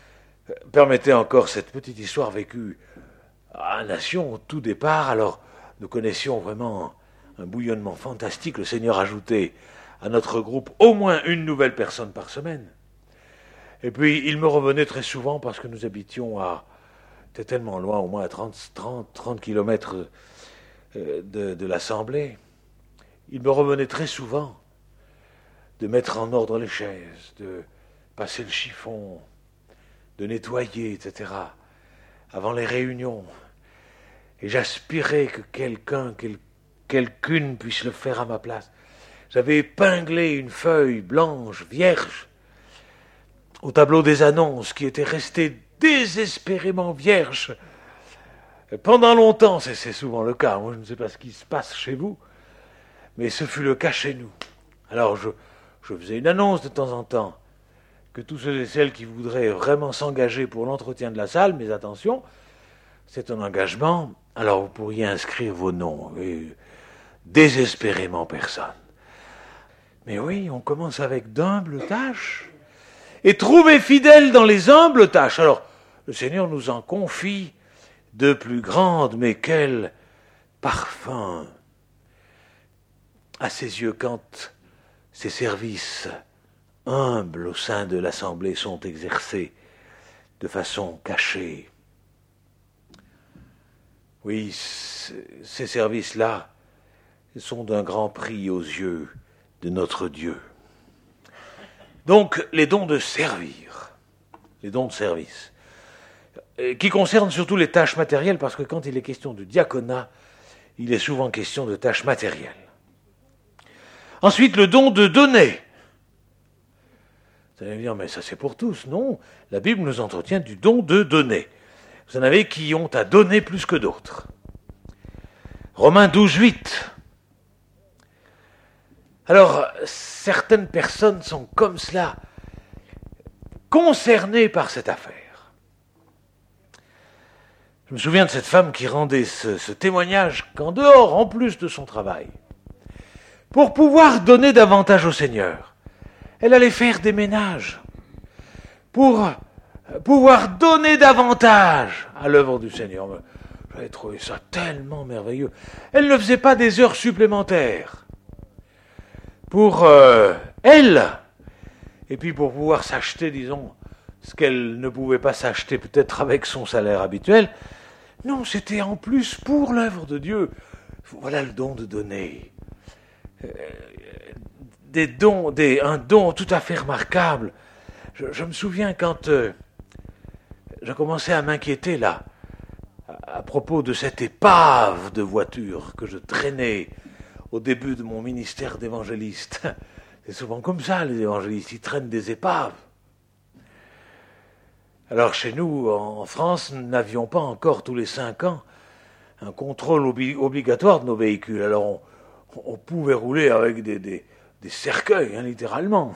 Permettez encore cette petite histoire vécue à Nation au tout départ. Alors, nous connaissions vraiment un bouillonnement fantastique. Le Seigneur ajoutait à notre groupe au moins une nouvelle personne par semaine. Et puis, il me revenait très souvent parce que nous habitions c'était tellement loin, au moins à 30 kilomètres de l'Assemblée. Il me revenait très souvent de mettre en ordre les chaises, de passer le chiffon, de nettoyer, etc., avant les réunions. Et j'aspirais que quelqu'une puisse le faire à ma place. J'avais épinglé une feuille blanche, vierge, au tableau des annonces, qui était resté désespérément vierge. Pendant longtemps, c'est souvent le cas, moi je ne sais pas ce qui se passe chez vous, mais ce fut le cas chez nous. Alors je faisais une annonce de temps en temps, que tous ceux et celles qui voudraient vraiment s'engager pour l'entretien de la salle, mais attention, c'est un engagement, alors vous pourriez inscrire vos noms, et désespérément personne. Mais oui, on commence avec d'humbles tâches, et trouver fidèle dans les humbles tâches. Alors, le Seigneur nous en confie de plus grandes, mais quel parfum à ses yeux quand ces services humbles au sein de l'Assemblée sont exercés de façon cachée. Oui, ces services-là sont d'un grand prix aux yeux de notre Dieu. Donc, les dons de servir, les dons de service, qui concernent surtout les tâches matérielles, parce que quand il est question de diaconat, il est souvent question de tâches matérielles. Ensuite, le don de donner. Vous allez me dire, mais ça c'est pour tous. Non, la Bible nous entretient du don de donner. Vous en avez qui ont à donner plus que d'autres. Romains 12, 8. Alors, certaines personnes sont comme cela, concernées par cette affaire. Je me souviens de cette femme qui rendait ce témoignage qu'en dehors, en plus de son travail, pour pouvoir donner davantage au Seigneur, elle allait faire des ménages pour pouvoir donner davantage à l'œuvre du Seigneur. J'avais trouvé ça tellement merveilleux. Elle ne faisait pas des heures supplémentaires pour elle, et puis pour pouvoir s'acheter, disons, ce qu'elle ne pouvait pas s'acheter peut-être avec son salaire habituel. Non, c'était en plus pour l'œuvre de Dieu. Voilà le don de donner. Un don tout à fait remarquable. Je me souviens quand je commençais à m'inquiéter là, à propos de cette épave de voiture que je traînais au début de mon ministère d'évangéliste. C'est souvent comme ça, les évangélistes, ils traînent des épaves. Alors chez nous, en France, nous n'avions pas encore tous les 5 ans un contrôle obligatoire de nos véhicules. Alors on pouvait rouler avec des cercueils, hein, littéralement.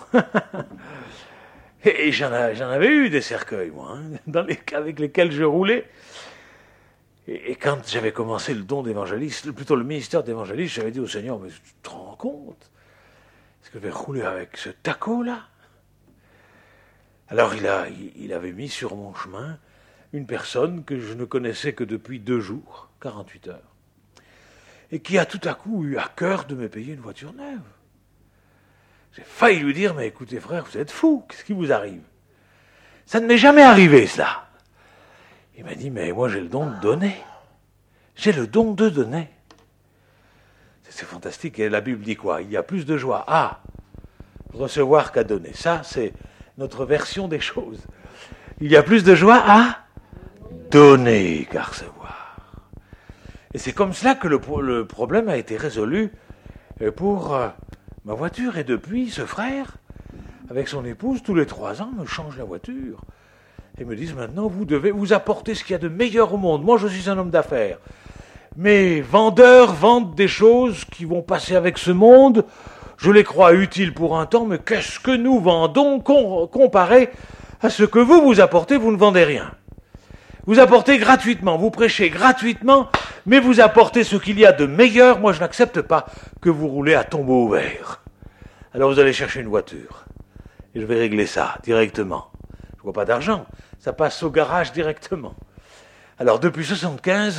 Et j'en avais eu des cercueils, moi, hein, avec lesquels je roulais. Et quand j'avais commencé le don d'évangéliste, plutôt le ministère d'évangéliste, j'avais dit au Seigneur, mais tu te rends compte? Est-ce que je vais rouler avec ce taco-là? Alors il avait mis sur mon chemin une personne que je ne connaissais que depuis 2 jours, 48 heures, et qui a tout à coup eu à cœur de me payer une voiture neuve. J'ai failli lui dire, mais écoutez frère, vous êtes fous, qu'est-ce qui vous arrive? Ça ne m'est jamais arrivé, cela. Il m'a dit, mais moi j'ai le don de donner. J'ai le don de donner. C'est fantastique. Et la Bible dit quoi? Il y a plus de joie à recevoir qu'à donner. Ça, c'est notre version des choses. Il y a plus de joie à donner qu'à recevoir. Et c'est comme cela que le problème a été résolu pour ma voiture. Et depuis, ce frère, avec son épouse, tous les 3 ans, me change la voiture. Et me disent maintenant, vous devez vous apporter ce qu'il y a de meilleur au monde. Moi, je suis un homme d'affaires. Mes vendeurs vendent des choses qui vont passer avec ce monde. Je les crois utiles pour un temps, mais qu'est-ce que nous vendons comparé à ce que vous apportez? Vous ne vendez rien. Vous apportez gratuitement, vous prêchez gratuitement, mais vous apportez ce qu'il y a de meilleur. Moi, je n'accepte pas que vous roulez à tombeau ouvert. Alors, vous allez chercher une voiture. Et je vais régler ça directement. Je ne vois pas d'argent. Ça passe au garage directement. Alors, depuis 75,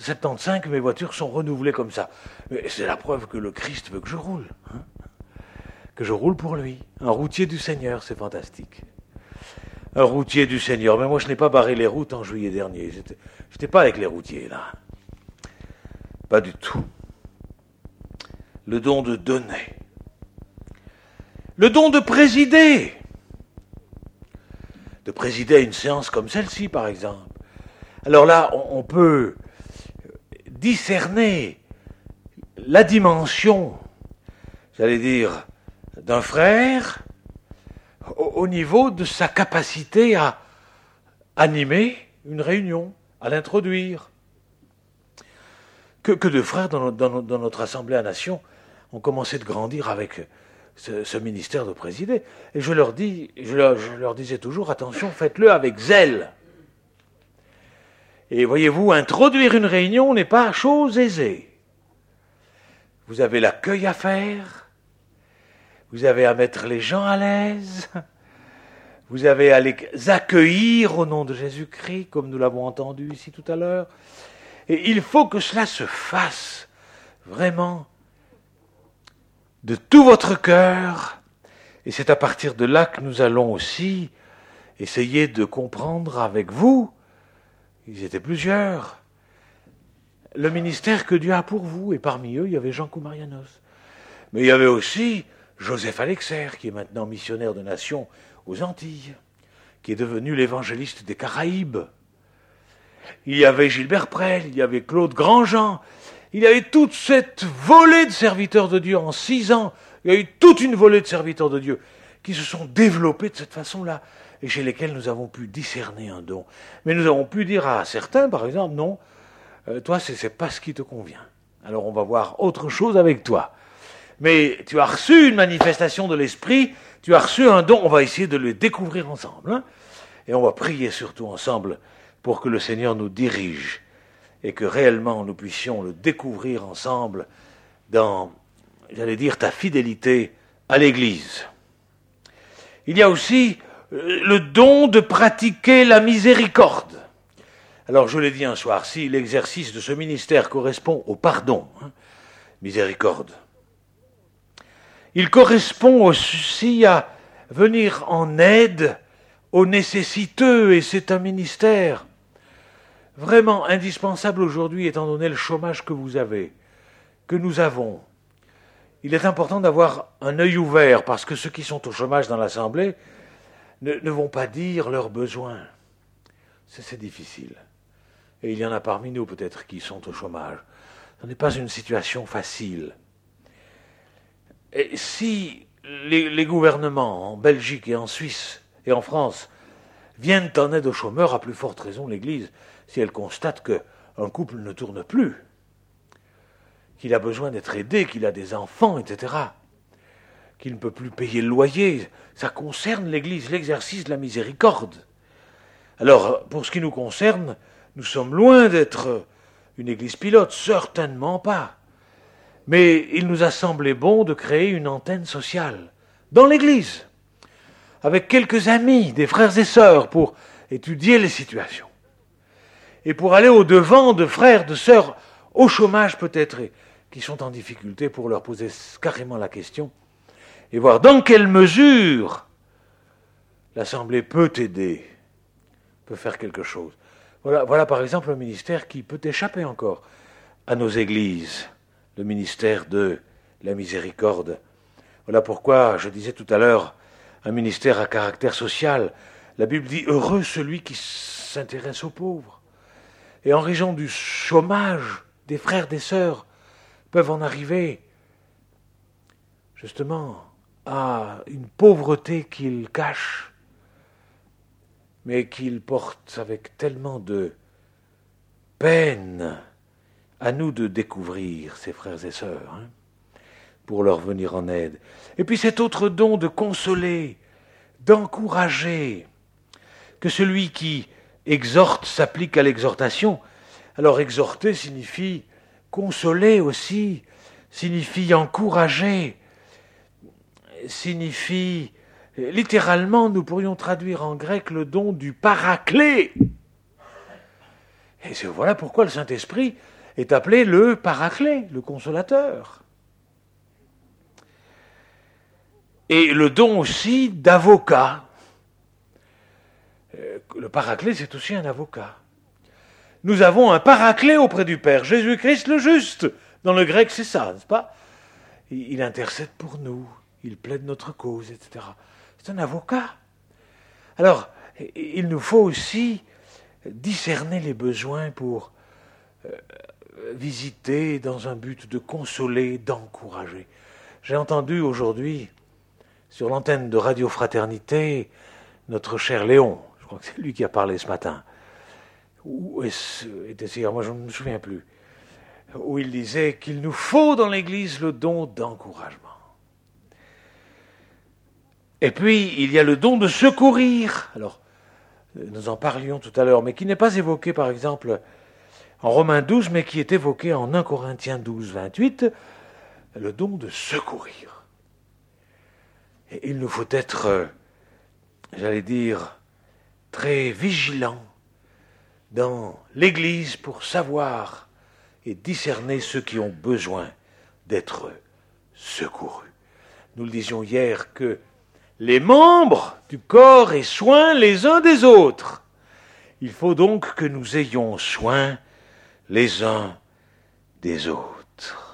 75, mes voitures sont renouvelées comme ça. Mais c'est la preuve que le Christ veut que je roule. Que je roule pour lui. Un routier du Seigneur, c'est fantastique. Un routier du Seigneur. Mais moi, je n'ai pas barré les routes en juillet dernier. Je n'étais pas avec les routiers, là. Pas du tout. Le don de donner. Le don de présider. De présider à une séance comme celle-ci, par exemple. Alors là, on peut discerner la dimension, j'allais dire, d'un frère au niveau de sa capacité à animer une réunion, à l'introduire. Que de frères dans notre Assemblée à Nation ont commencé de grandir avec ce ministère de présider. Et je leur disais toujours, attention, faites-le avec zèle. Et voyez-vous, introduire une réunion n'est pas chose aisée. Vous avez l'accueil à faire, vous avez à mettre les gens à l'aise, vous avez à les accueillir au nom de Jésus-Christ, comme nous l'avons entendu ici tout à l'heure. Et il faut que cela se fasse vraiment de tout votre cœur. Et c'est à partir de là que nous allons aussi essayer de comprendre avec vous, ils étaient plusieurs, le ministère que Dieu a pour vous. Et parmi eux, il y avait Jean Koumarianos. Mais il y avait aussi Joseph Alexer, qui est maintenant missionnaire de nation aux Antilles, qui est devenu l'évangéliste des Caraïbes. Il y avait Gilbert Prel, il y avait Claude Grandjean, il y avait toute cette volée de serviteurs de Dieu en 6 ans. Il y a eu toute une volée de serviteurs de Dieu qui se sont développés de cette façon-là et chez lesquels nous avons pu discerner un don. Mais nous avons pu dire à certains, par exemple, non, toi, c'est pas ce qui te convient. Alors on va voir autre chose avec toi. Mais tu as reçu une manifestation de l'Esprit, tu as reçu un don, on va essayer de le découvrir ensemble. Hein, et on va prier surtout ensemble pour que le Seigneur nous dirige et que réellement nous puissions le découvrir ensemble dans, j'allais dire, ta fidélité à l'Église. Il y a aussi le don de pratiquer la miséricorde. Alors je l'ai dit un soir, si l'exercice de ce ministère correspond au pardon, miséricorde, il correspond aussi à venir en aide aux nécessiteux, et c'est un ministère vraiment indispensable aujourd'hui, étant donné le chômage que vous avez, que nous avons. Il est important d'avoir un œil ouvert, parce que ceux qui sont au chômage dans l'Assemblée ne vont pas dire leurs besoins. C'est difficile. Et il y en a parmi nous peut-être qui sont au chômage. Ce n'est pas une situation facile. Et si les gouvernements en Belgique et en Suisse et en France viennent en aide aux chômeurs, à plus forte raison l'Église, si elle constate qu'un couple ne tourne plus, qu'il a besoin d'être aidé, qu'il a des enfants, etc., qu'il ne peut plus payer le loyer, ça concerne l'Église, l'exercice de la miséricorde. Alors, pour ce qui nous concerne, nous sommes loin d'être une Église pilote, certainement pas. Mais il nous a semblé bon de créer une antenne sociale dans l'Église, avec quelques amis, des frères et sœurs, pour étudier les situations. Et pour aller au-devant de frères, de sœurs au chômage peut-être, et qui sont en difficulté, pour leur poser carrément la question, et voir dans quelle mesure l'Assemblée peut aider, peut faire quelque chose. Voilà par exemple un ministère qui peut échapper encore à nos églises, le ministère de la miséricorde. Voilà pourquoi, je disais tout à l'heure, un ministère à caractère social. La Bible dit « Heureux celui qui s'intéresse aux pauvres ». Et en raison du chômage des frères, des sœurs, peuvent en arriver justement à une pauvreté qu'ils cachent, mais qu'ils portent avec tellement de peine. À nous de découvrir ces frères et sœurs, pour leur venir en aide. Et puis cet autre don de consoler, d'encourager, que celui qui exhorte s'applique à l'exhortation. Alors exhorter signifie consoler aussi, signifie encourager, signifie, littéralement, nous pourrions traduire en grec le don du paraclet. Et voilà pourquoi le Saint-Esprit est appelé le Paraclet, le Consolateur. Et le don aussi d'avocat. Le Paraclet, c'est aussi un avocat. Nous avons un Paraclet auprès du Père, Jésus-Christ le juste. Dans le grec, c'est ça, n'est-ce pas? Il intercède pour nous, il plaide notre cause, etc. C'est un avocat. Alors, il nous faut aussi discerner les besoins pour visiter dans un but de consoler, d'encourager. J'ai entendu aujourd'hui, sur l'antenne de Radio Fraternité, notre cher Léon, je crois que c'est lui qui a parlé ce matin, où était-ce, moi je ne me souviens plus, où il disait qu'il nous faut dans l'Église le don d'encouragement. Et puis, il y a le don de secourir. Alors, nous en parlions tout à l'heure, mais qui n'est pas évoqué, par exemple, en Romains 12, mais qui est évoqué en 1 Corinthiens 12, 28, le don de secourir. Et il nous faut être, j'allais dire, très vigilants dans l'Église pour savoir et discerner ceux qui ont besoin d'être secourus. Nous le disions hier que les membres du corps aient soin les uns des autres. Il faut donc que nous ayons soin les uns des autres.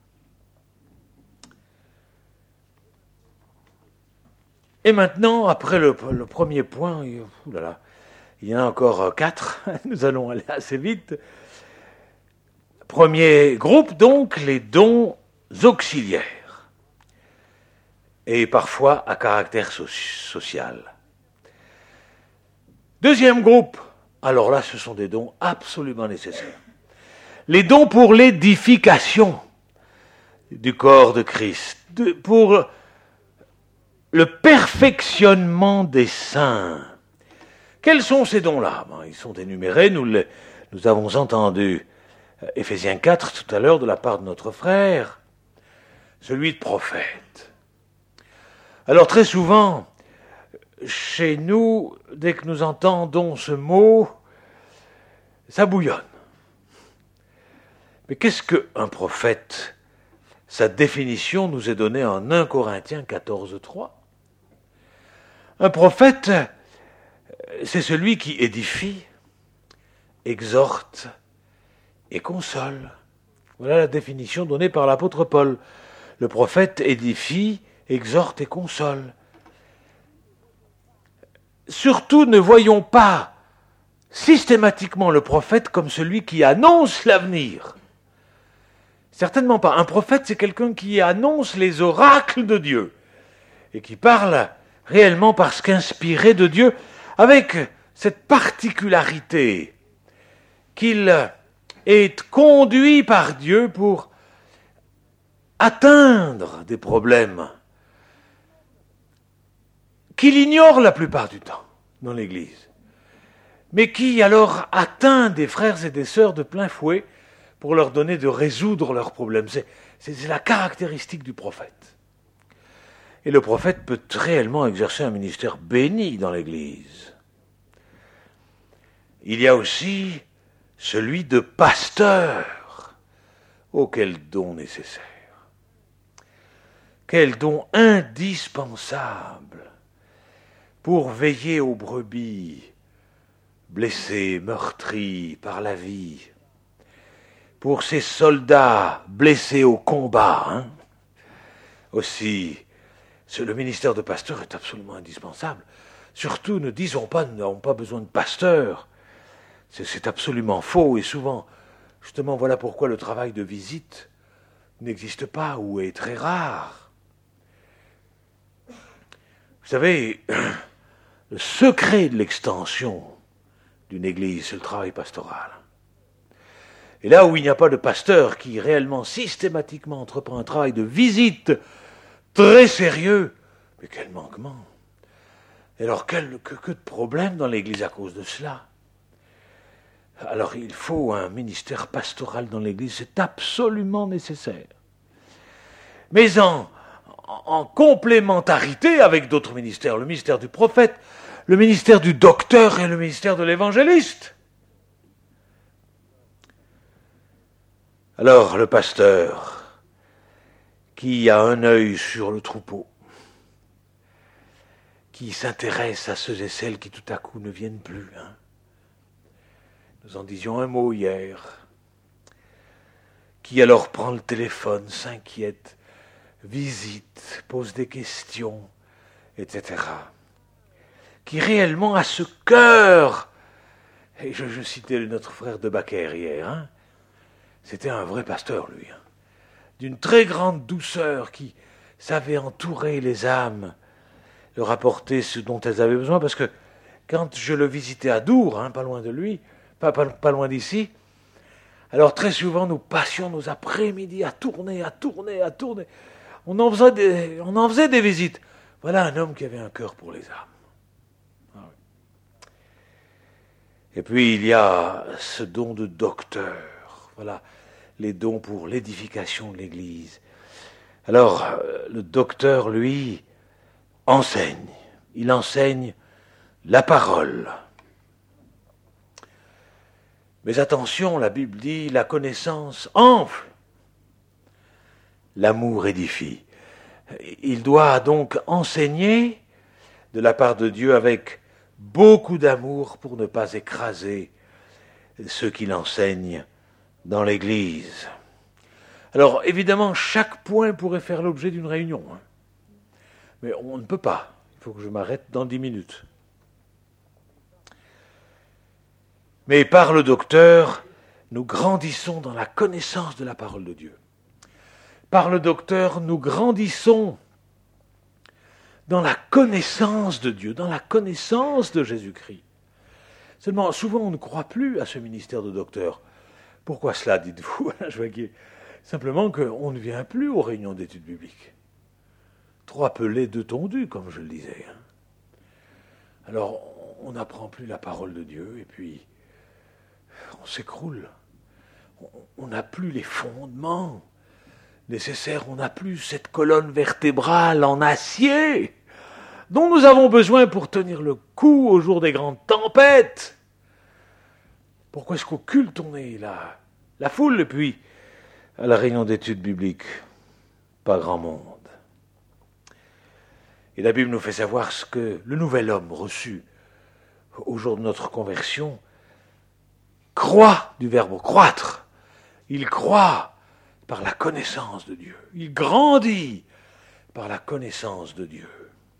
Et maintenant, après le premier point, il y en a encore 4, nous allons aller assez vite. Premier groupe, donc, les dons auxiliaires, et parfois à caractère social. Deuxième groupe, alors là, ce sont des dons absolument nécessaires. Les dons pour l'édification du corps de Christ, pour le perfectionnement des saints. Quels sont ces dons-là? Ils sont énumérés, nous avons entendu Éphésiens 4 tout à l'heure de la part de notre frère, celui de prophète. Alors très souvent, chez nous, dès que nous entendons ce mot, ça bouillonne. Mais qu'est-ce qu'un prophète? Sa définition nous est donnée en 1 Corinthiens 14, 3. Un prophète, c'est celui qui édifie, exhorte et console. Voilà la définition donnée par l'apôtre Paul. Le prophète édifie, exhorte et console. Surtout, ne voyons pas systématiquement le prophète comme celui qui annonce l'avenir. Certainement pas. Un prophète, c'est quelqu'un qui annonce les oracles de Dieu et qui parle réellement parce qu'inspiré de Dieu, avec cette particularité qu'il est conduit par Dieu pour atteindre des problèmes qu'il ignore la plupart du temps dans l'Église, mais qui alors atteint des frères et des sœurs de plein fouet pour leur donner de résoudre leurs problèmes. C'est la caractéristique du prophète. Et le prophète peut réellement exercer un ministère béni dans l'Église. Il y a aussi celui de pasteur. Oh, quel don nécessaire! Quel don indispensable pour veiller aux brebis blessés, meurtris par la vie, pour ces soldats blessés au combat. Aussi, le ministère de pasteur est absolument indispensable. Surtout, ne disons pas, nous n'avons pas besoin de pasteur. C'est absolument faux, et souvent, justement, voilà pourquoi le travail de visite n'existe pas ou est très rare. Vous savez, le secret de l'extension d'une église, c'est le travail pastoral. Et là où il n'y a pas de pasteur qui réellement, systématiquement entreprend un travail de visite très sérieux, mais quel manquement! Et alors, que de problèmes dans l'église à cause de cela? Alors, il faut un ministère pastoral dans l'église, c'est absolument nécessaire. Mais en complémentarité avec d'autres ministères, le ministère du prophète, le ministère du docteur et le ministère de l'évangéliste. Alors le pasteur, qui a un œil sur le troupeau, qui s'intéresse à ceux et celles qui tout à coup ne viennent plus. Nous en disions un mot hier. Qui alors prend le téléphone, s'inquiète, visite, pose des questions, etc. Qui réellement a ce cœur. Et je citais notre frère de Baker hier. C'était un vrai pasteur, lui. D'une très grande douceur, qui savait entourer les âmes, leur apporter ce dont elles avaient besoin, parce que quand je le visitais à Dour, pas loin de lui, pas loin d'ici, alors très souvent nous passions nos après-midi à tourner. On en faisait des visites. Voilà un homme qui avait un cœur pour les âmes. Et puis il y a ce don de docteur. Voilà, les dons pour l'édification de l'Église. Alors, le docteur, lui, enseigne. Il enseigne la parole. Mais attention, la Bible dit, la connaissance enfle, l'amour édifie. Il doit donc enseigner de la part de Dieu avec beaucoup d'amour pour ne pas écraser ceux qu'il enseigne dans l'Église. Alors, évidemment, chaque point pourrait faire l'objet d'une réunion. Mais on ne peut pas. Il faut que je m'arrête dans 10 minutes. Mais par le docteur, nous grandissons dans la connaissance de la parole de Dieu. Par le docteur, nous grandissons dans la connaissance de Dieu, dans la connaissance de Jésus-Christ. Seulement, souvent, on ne croit plus à ce ministère de docteur. Pourquoi cela, dites-vous? Je vois simplement qu'on ne vient plus aux réunions d'études bibliques. Trop appelés, deux tondus, comme je le disais. Alors, on n'apprend plus la parole de Dieu, et puis on s'écroule. On n'a plus les fondements nécessaires, on n'a plus cette colonne vertébrale en acier dont nous avons besoin pour tenir le coup au jour des grandes tempêtes. Pourquoi est-ce qu'au culte on est là, la foule, et puis à la réunion d'études bibliques, pas grand monde. Et la Bible nous fait savoir ce que le nouvel homme reçu au jour de notre conversion croit, du verbe croître. Il croit par la connaissance de Dieu. Il grandit par la connaissance de Dieu.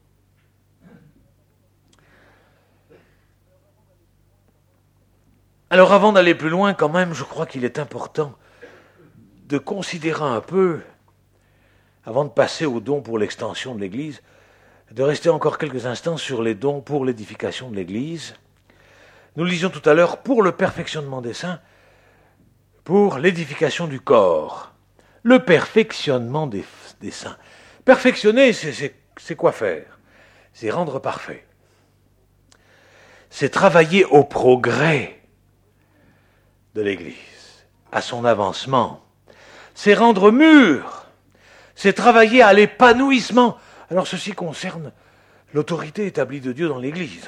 Alors avant d'aller plus loin, quand même, je crois qu'il est important de considérer un peu, avant de passer aux dons pour l'extension de l'Église, de rester encore quelques instants sur les dons pour l'édification de l'Église. Nous le disions tout à l'heure, pour le perfectionnement des saints, pour l'édification du corps. Le perfectionnement des saints. Perfectionner, c'est quoi faire? C'est rendre parfait. C'est travailler au progrès de l'Église, à son avancement. C'est rendre mûr. C'est travailler à l'épanouissement. Alors ceci concerne l'autorité établie de Dieu dans l'Église.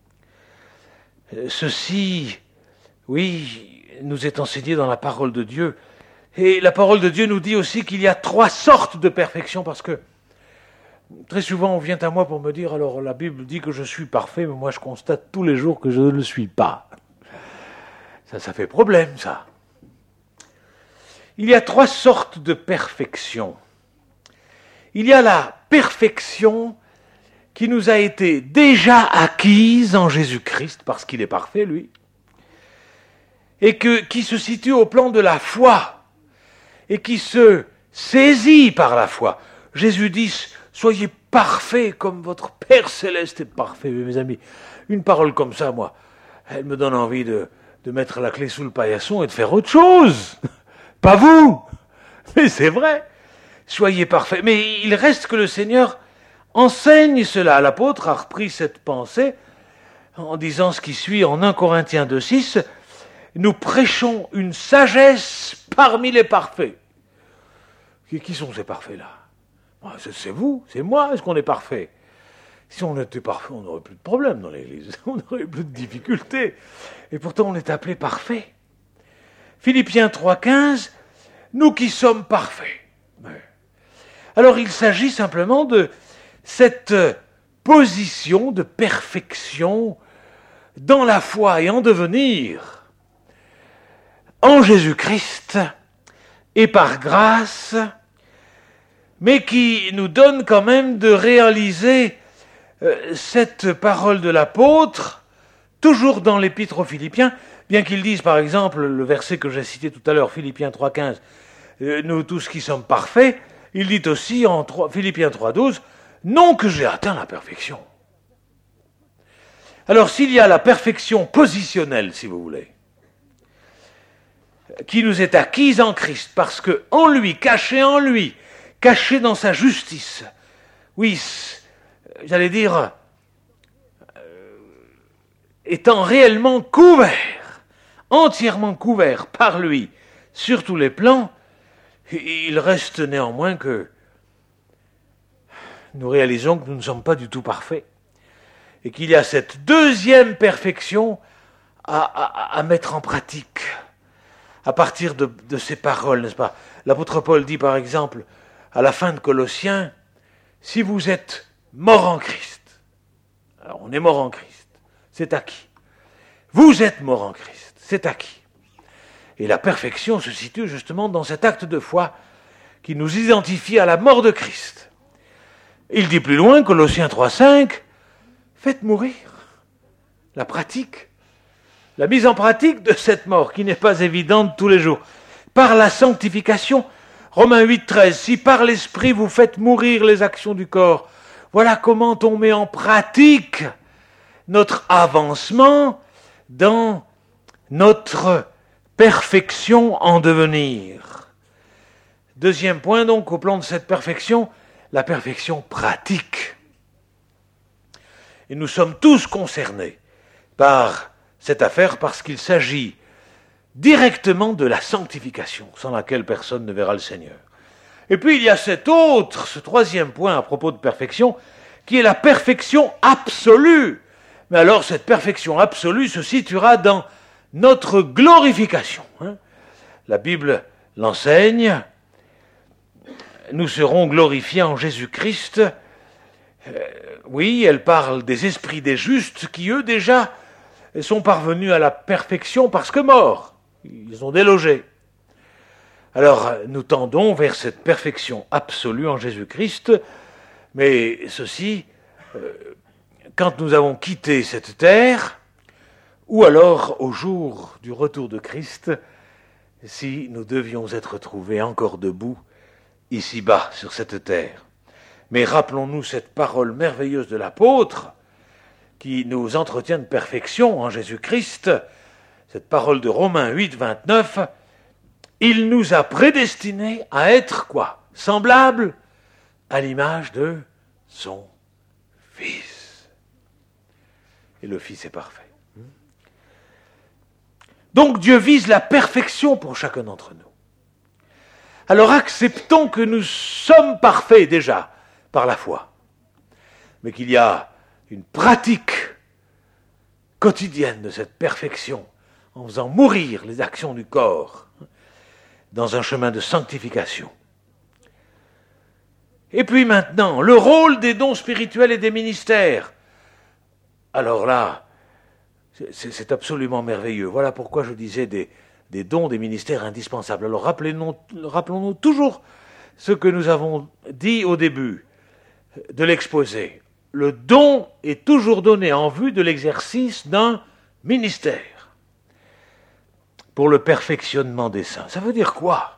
Ceci, oui, nous est enseigné dans la parole de Dieu. Et la parole de Dieu nous dit aussi qu'il y a 3 sortes de perfection, parce que très souvent on vient à moi pour me dire, alors la Bible dit que je suis parfait, mais moi je constate tous les jours que je ne le suis pas. Ça fait problème, ça. Il y a 3 sortes de perfection. Il y a la perfection qui nous a été déjà acquise en Jésus-Christ, parce qu'il est parfait, lui, et qui se situe au plan de la foi, et qui se saisit par la foi. Jésus dit, soyez parfaits comme votre Père Céleste est parfait. Mais mes amis, une parole comme ça, moi, elle me donne envie de mettre la clé sous le paillasson et de faire autre chose. Pas vous, mais c'est vrai. Soyez parfaits. Mais il reste que le Seigneur enseigne cela. L'apôtre a repris cette pensée en disant ce qui suit en 1 Corinthiens 2,6. Nous prêchons une sagesse parmi les parfaits. Qui sont ces parfaits-là? C'est vous, c'est moi, est-ce qu'on est parfait? Si on était parfait, on n'aurait plus de problème dans l'Église, on n'aurait plus de difficultés. Et pourtant, on est appelé parfait. Philippiens 3,15 nous qui sommes parfaits. Alors il s'agit simplement de cette position de perfection dans la foi et en devenir en Jésus-Christ et par grâce, mais qui nous donne quand même de réaliser cette parole de l'apôtre, toujours dans l'épître aux Philippiens, bien qu'ils disent par exemple, le verset que j'ai cité tout à l'heure, Philippiens 3,15, nous tous qui sommes parfaits, il dit aussi en Philippiens 3,12, non que j'ai atteint la perfection. Alors s'il y a la perfection positionnelle, si vous voulez, qui nous est acquise en Christ, parce que en lui, caché dans sa justice, oui, j'allais dire, étant réellement couvert, entièrement couvert par lui, sur tous les plans, il reste néanmoins que nous réalisons que nous ne sommes pas du tout parfaits, et qu'il y a cette deuxième perfection à mettre en pratique, à partir de ces paroles, n'est-ce pas? L'apôtre Paul dit par exemple, à la fin de Colossiens, si vous êtes mort en Christ, alors on est mort en Christ, c'est acquis. Vous êtes mort en Christ, c'est acquis. Et la perfection se situe justement dans cet acte de foi qui nous identifie à la mort de Christ. Il dit plus loin, Colossiens 3,5, faites mourir la pratique, la mise en pratique de cette mort qui n'est pas évidente tous les jours, par la sanctification. Romains 8,13, si par l'Esprit vous faites mourir les actions du corps, voilà comment on met en pratique notre avancement dans notre perfection en devenir. Deuxième point donc, au plan de cette perfection, la perfection pratique. Et nous sommes tous concernés par cette affaire parce qu'il s'agit directement de la sanctification, sans laquelle personne ne verra le Seigneur. Et puis il y a ce troisième point à propos de perfection, qui est la perfection absolue. Mais alors cette perfection absolue se situera dans notre glorification. La Bible l'enseigne, nous serons glorifiés en Jésus-Christ. Oui, elle parle des esprits des justes qui, eux, déjà, sont parvenus à la perfection parce que morts. Ils ont délogé. Alors, nous tendons vers cette perfection absolue en Jésus-Christ, mais ceci, quand nous avons quitté cette terre, ou alors au jour du retour de Christ, si nous devions être trouvés encore debout, ici-bas, sur cette terre. Mais rappelons-nous cette parole merveilleuse de l'apôtre, qui nous entretient de perfection en Jésus-Christ, cette parole de Romains 8, 29, il nous a prédestinés à être quoi? Semblables à l'image de son Fils. Et le Fils est parfait. Donc Dieu vise la perfection pour chacun d'entre nous. Alors acceptons que nous sommes parfaits déjà par la foi, mais qu'il y a une pratique quotidienne de cette perfection en faisant mourir les actions du corps dans un chemin de sanctification. Et puis maintenant, le rôle des dons spirituels et des ministères. Alors là, c'est absolument merveilleux. Voilà pourquoi je disais des dons, des ministères indispensables. Alors rappelons-nous toujours ce que nous avons dit au début de l'exposé. Le don est toujours donné en vue de l'exercice d'un ministère pour le perfectionnement des saints. Ça veut dire quoi?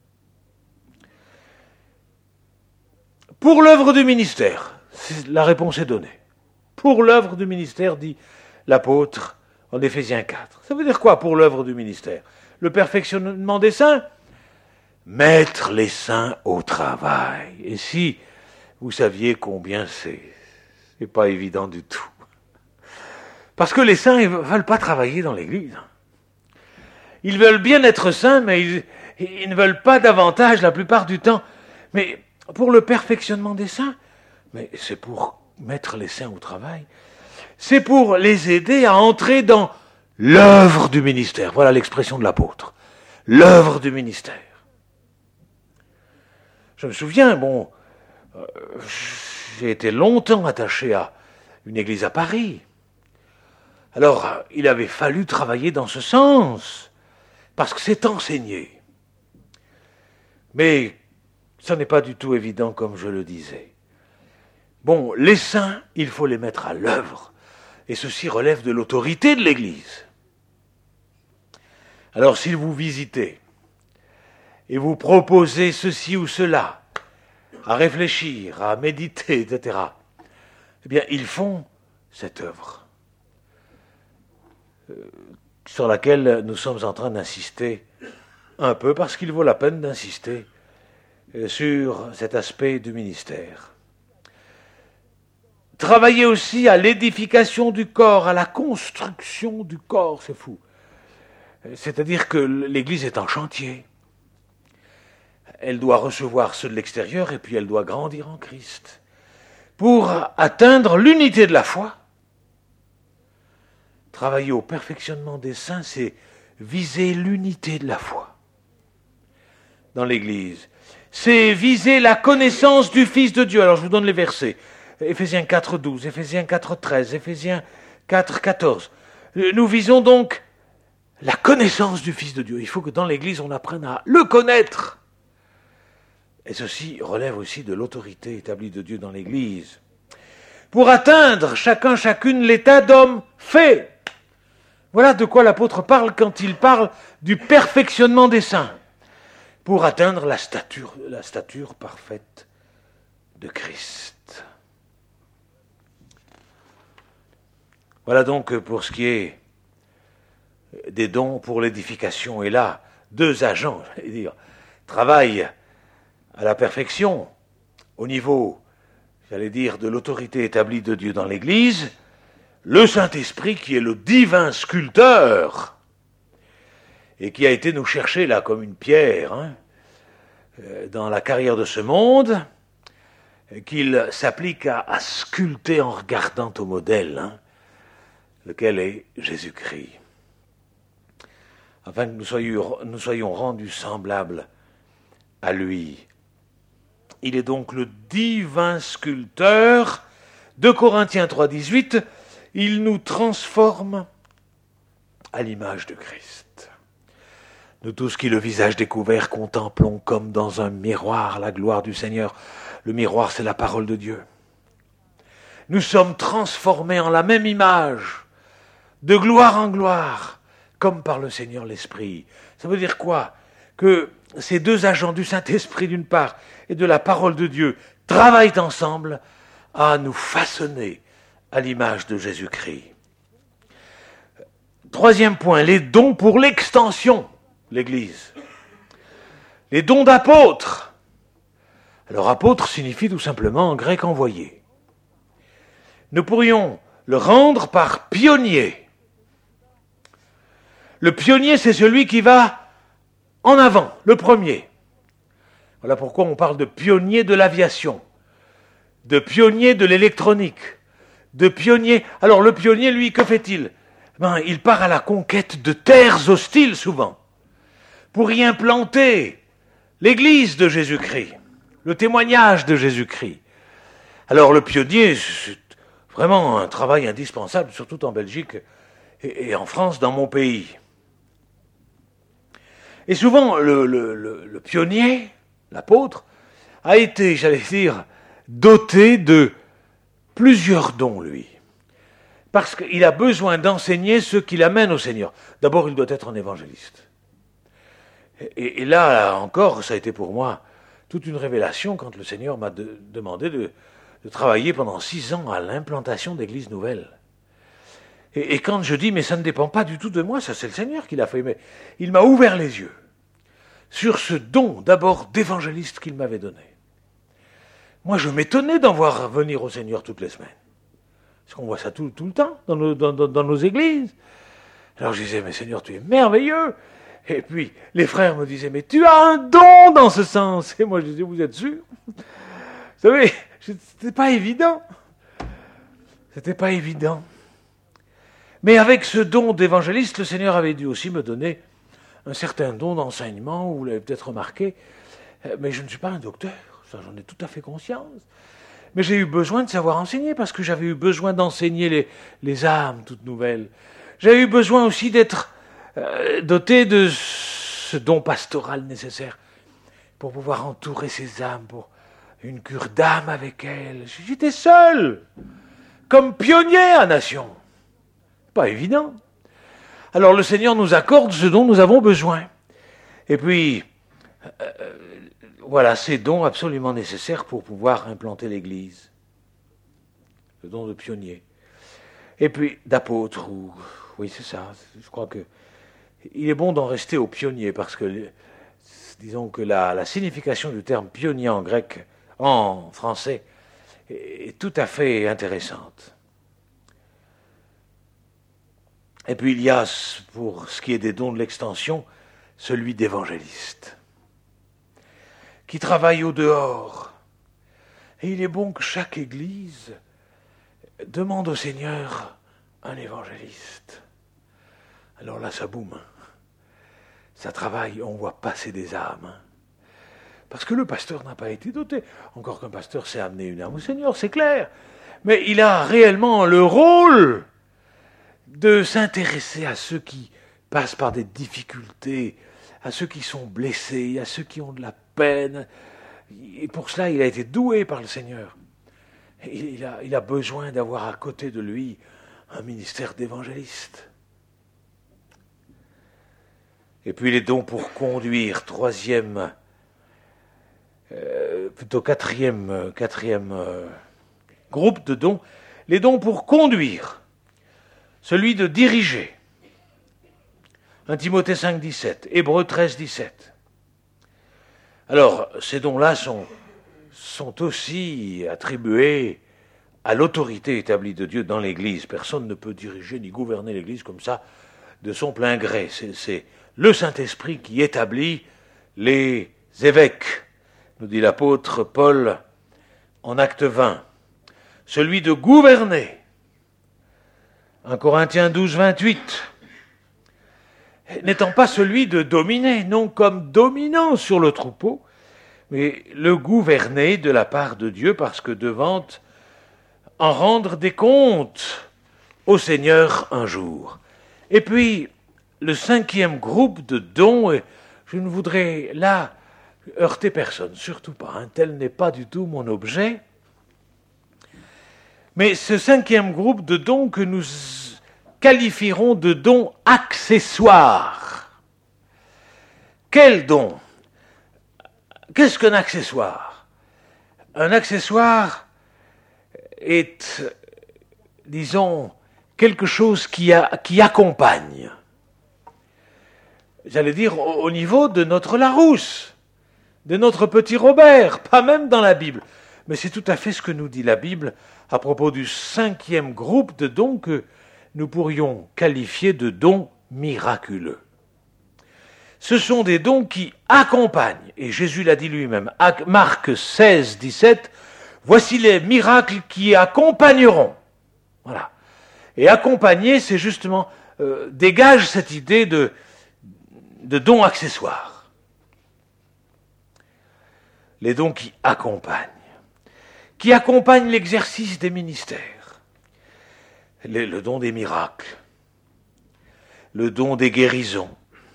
Pour l'œuvre du ministère, la réponse est donnée. Pour l'œuvre du ministère, dit l'apôtre en Éphésiens 4. Ça veut dire quoi pour l'œuvre du ministère? Le perfectionnement des saints? Mettre les saints au travail. Et si vous saviez combien c'est pas évident du tout. Parce que les saints, ils ne veulent pas travailler dans l'Église. Ils veulent bien être saints, mais ils ne veulent pas davantage la plupart du temps. Mais pour le perfectionnement des saints, mais c'est pour mettre les saints au travail. C'est pour les aider à entrer dans l'œuvre du ministère. Voilà l'expression de l'apôtre. L'œuvre du ministère. Je me souviens, j'ai été longtemps attaché à une église à Paris. Alors, il avait fallu travailler dans ce sens, parce que c'est enseigné. Mais ce n'est pas du tout évident comme je le disais. Bon, les saints, il faut les mettre à l'œuvre, et ceci relève de l'autorité de l'Église. Alors, si vous visitez, et vous proposez ceci ou cela, à réfléchir, à méditer, etc., eh bien, ils font cette œuvre sur laquelle nous sommes en train d'insister un peu, parce qu'il vaut la peine d'insister sur cet aspect du ministère. Travailler aussi à l'édification du corps, à la construction du corps, c'est fou. C'est-à-dire que l'Église est en chantier. Elle doit recevoir ceux de l'extérieur et puis elle doit grandir en Christ. Pour atteindre l'unité de la foi, travailler au perfectionnement des saints, c'est viser l'unité de la foi dans l'Église. C'est viser la connaissance du Fils de Dieu. Alors je vous donne les versets. Éphésiens 4, 12, Éphésiens 4, 13, Éphésiens 4, 14. Nous visons donc la connaissance du Fils de Dieu. Il faut que dans l'Église, on apprenne à le connaître. Et ceci relève aussi de l'autorité établie de Dieu dans l'Église. Pour atteindre chacune l'état d'homme fait. Voilà de quoi l'apôtre parle quand il parle du perfectionnement des saints. Pour atteindre la stature parfaite de Christ. Voilà donc pour ce qui est des dons pour l'édification. Et là, deux agents, travaillent à la perfection au niveau, de l'autorité établie de Dieu dans l'Église, le Saint-Esprit qui est le divin sculpteur et qui a été nous chercher là comme une pierre dans la carrière de ce monde, qu'il s'applique à sculpter en regardant au modèle, lequel est Jésus-Christ, afin que nous soyons rendus semblables à lui. Il est donc le divin sculpteur. 2 Corinthiens 3, 18, il nous transforme à l'image de Christ. Nous tous qui, le visage découvert, contemplons comme dans un miroir la gloire du Seigneur. Le miroir, c'est la parole de Dieu. Nous sommes transformés en la même image, de gloire en gloire, comme par le Seigneur l'Esprit. Ça veut dire quoi? Que ces deux agents du Saint-Esprit d'une part et de la parole de Dieu travaillent ensemble à nous façonner à l'image de Jésus-Christ. Troisième point, les dons pour l'extension, l'Église. Les dons d'apôtres. Alors apôtre signifie tout simplement en grec envoyé. Nous pourrions le rendre par pionnier. Le pionnier, c'est celui qui va en avant, le premier. Voilà pourquoi on parle de pionnier de l'aviation, de pionnier de l'électronique, de pionnier... Alors le pionnier, lui, que fait-il? Il part à la conquête de terres hostiles, souvent, pour y implanter l'Église de Jésus-Christ, le témoignage de Jésus-Christ. Alors le pionnier, c'est vraiment un travail indispensable, surtout en Belgique et en France, dans mon pays. Et souvent, le pionnier, l'apôtre, a été, doté de plusieurs dons, lui. Parce qu'il a besoin d'enseigner ceux qui l'amènent au Seigneur. D'abord, il doit être un évangéliste. Et là encore, ça a été pour moi toute une révélation quand le Seigneur m'a demandé de travailler pendant 6 ans à l'implantation d'églises nouvelles. Et quand je dis, mais ça ne dépend pas du tout de moi, ça c'est le Seigneur qui l'a fait, mais il m'a ouvert les yeux sur ce don d'abord d'évangéliste qu'il m'avait donné. Moi je m'étonnais d'en voir venir au Seigneur toutes les semaines. Parce qu'on voit ça tout le temps dans nos églises. Alors je disais, mais Seigneur, tu es merveilleux. Et puis les frères me disaient, mais tu as un don dans ce sens. Et moi je disais, vous êtes sûr? Vous savez, c'était pas évident. C'était pas évident. Mais avec ce don d'évangéliste, le Seigneur avait dû aussi me donner un certain don d'enseignement, vous l'avez peut-être remarqué, mais je ne suis pas un docteur. ça j'en ai tout à fait conscience. Mais j'ai eu besoin de savoir enseigner, parce que j'avais eu besoin d'enseigner les âmes toutes nouvelles. J'ai eu besoin aussi d'être doté de ce don pastoral nécessaire pour pouvoir entourer ces âmes, pour une cure d'âme avec elles. J'étais seul, comme pionnier à Nation. Pas évident. Alors le Seigneur nous accorde ce dont nous avons besoin. Et puis, voilà, ces dons absolument nécessaires pour pouvoir implanter l'Église. Le don de pionnier. Et puis d'apôtre, oui c'est ça, je crois que il est bon d'en rester au pionnier, parce que, disons que la signification du terme pionnier en grec, en français, est tout à fait intéressante. Et puis il y a, pour ce qui est des dons de l'extension, celui d'évangéliste, qui travaille au dehors. Et il est bon que chaque église demande au Seigneur un évangéliste. Alors là, ça boum. Ça travaille, on voit passer des âmes. Parce que le pasteur n'a pas été doté. Encore qu'un pasteur sait amener une âme au Seigneur, c'est clair. Mais il a réellement le rôle de s'intéresser à ceux qui passent par des difficultés, à ceux qui sont blessés, à ceux qui ont de la peine. Et pour cela, il a été doué par le Seigneur. Il a besoin d'avoir à côté de lui un ministère d'évangéliste. Et puis les dons pour conduire, quatrième groupe de dons, les dons pour conduire, celui de diriger. 1 Timothée 5, 17, Hébreux 13, 17. Alors, ces dons-là sont aussi attribués à l'autorité établie de Dieu dans l'Église. Personne ne peut diriger ni gouverner l'Église comme ça de son plein gré. C'est le Saint-Esprit qui établit les évêques, nous dit l'apôtre Paul en Acte 20. Celui de gouverner, 1 Corinthiens 12, 28, n'étant pas celui de dominer, non comme dominant sur le troupeau, mais le gouverner de la part de Dieu, parce que devant en rendre des comptes au Seigneur un jour. Et puis, le 5e groupe de dons, et je ne voudrais là heurter personne, surtout pas, tel n'est pas du tout mon objet, mais ce 5e groupe de dons que nous qualifierons de dons accessoires. Quel don? Qu'est-ce qu'un accessoire? Un accessoire est, disons, quelque chose qui accompagne. J'allais dire au niveau de notre Larousse, de notre petit Robert, pas même dans la Bible. Mais c'est tout à fait ce que nous dit la Bible à propos du 5e groupe de dons que nous pourrions qualifier de dons miraculeux. Ce sont des dons qui accompagnent, et Jésus l'a dit lui-même, Marc 16, 17, voici les miracles qui accompagneront. Voilà. Et accompagner, c'est justement, dégage cette idée de dons accessoires. Les dons qui accompagnent l'exercice des ministères. Le don des miracles, le don des guérisons,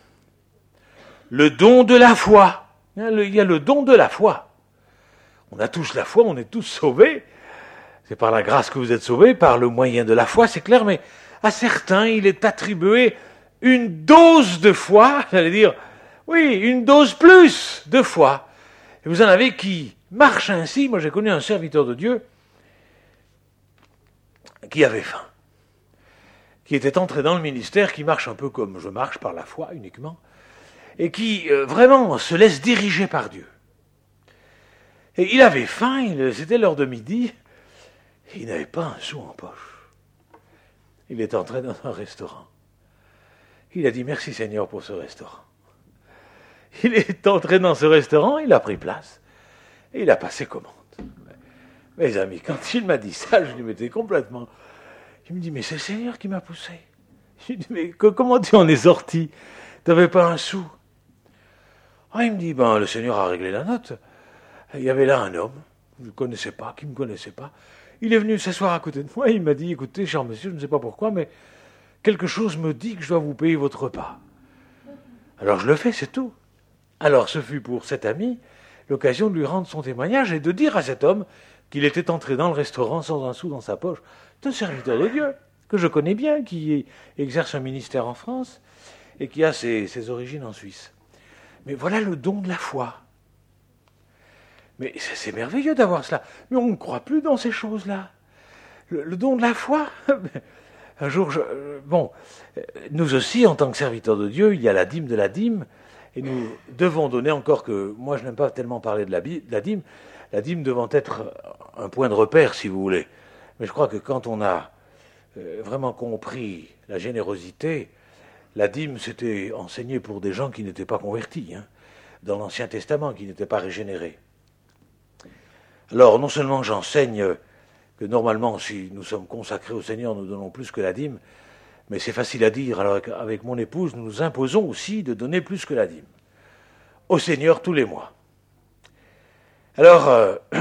le don de la foi. Il y a le don de la foi. On a tous la foi, on est tous sauvés. C'est par la grâce que vous êtes sauvés, par le moyen de la foi, c'est clair, mais à certains, il est attribué une dose de foi, j'allais dire, oui, une dose plus de foi. Et vous en avez qui marchent ainsi. Moi, j'ai connu un serviteur de Dieu qui avait faim, qui était entré dans le ministère, qui marche un peu comme je marche, par la foi uniquement, et qui vraiment se laisse diriger par Dieu. Et il avait faim, c'était l'heure de midi, et il n'avait pas un sou en poche. Il est entré dans un restaurant. Il a dit merci Seigneur pour ce restaurant. Il est entré dans ce restaurant, il a pris place, et il a passé commande. Mes amis, quand il m'a dit ça, je lui mettais complètement... Il me dit, mais c'est le Seigneur qui m'a poussé. Je lui dis, mais comment tu en es sorti? Tu n'avais pas un sou. Ah, il me dit, le Seigneur a réglé la note. Il y avait là un homme, je ne connaissais pas, qui ne me connaissait pas. Il est venu s'asseoir à côté de moi et il m'a dit, écoutez, cher monsieur, je ne sais pas pourquoi, mais quelque chose me dit que je dois vous payer votre repas. Alors je le fais, c'est tout. Alors ce fut pour cet ami l'occasion de lui rendre son témoignage et de dire à cet homme qu'il était entré dans le restaurant sans un sou dans sa poche. C'est un serviteur de Dieu que je connais bien, qui exerce un ministère en France et qui a ses origines en Suisse. Mais voilà le don de la foi. Mais c'est merveilleux d'avoir cela. Mais on ne croit plus dans ces choses-là. Le don de la foi. Un jour, nous aussi, en tant que serviteurs de Dieu, il y a la dîme de la dîme, et nous devons donner, encore que moi je n'aime pas tellement parler de la dîme devant être un point de repère, si vous voulez. Mais je crois que quand on a vraiment compris la générosité, la dîme c'était enseigné pour des gens qui n'étaient pas convertis, dans l'Ancien Testament, qui n'étaient pas régénérés. Alors, non seulement j'enseigne que normalement, si nous sommes consacrés au Seigneur, nous donnons plus que la dîme, mais c'est facile à dire. Alors, avec mon épouse, nous nous imposons aussi de donner plus que la dîme au Seigneur tous les mois. Alors,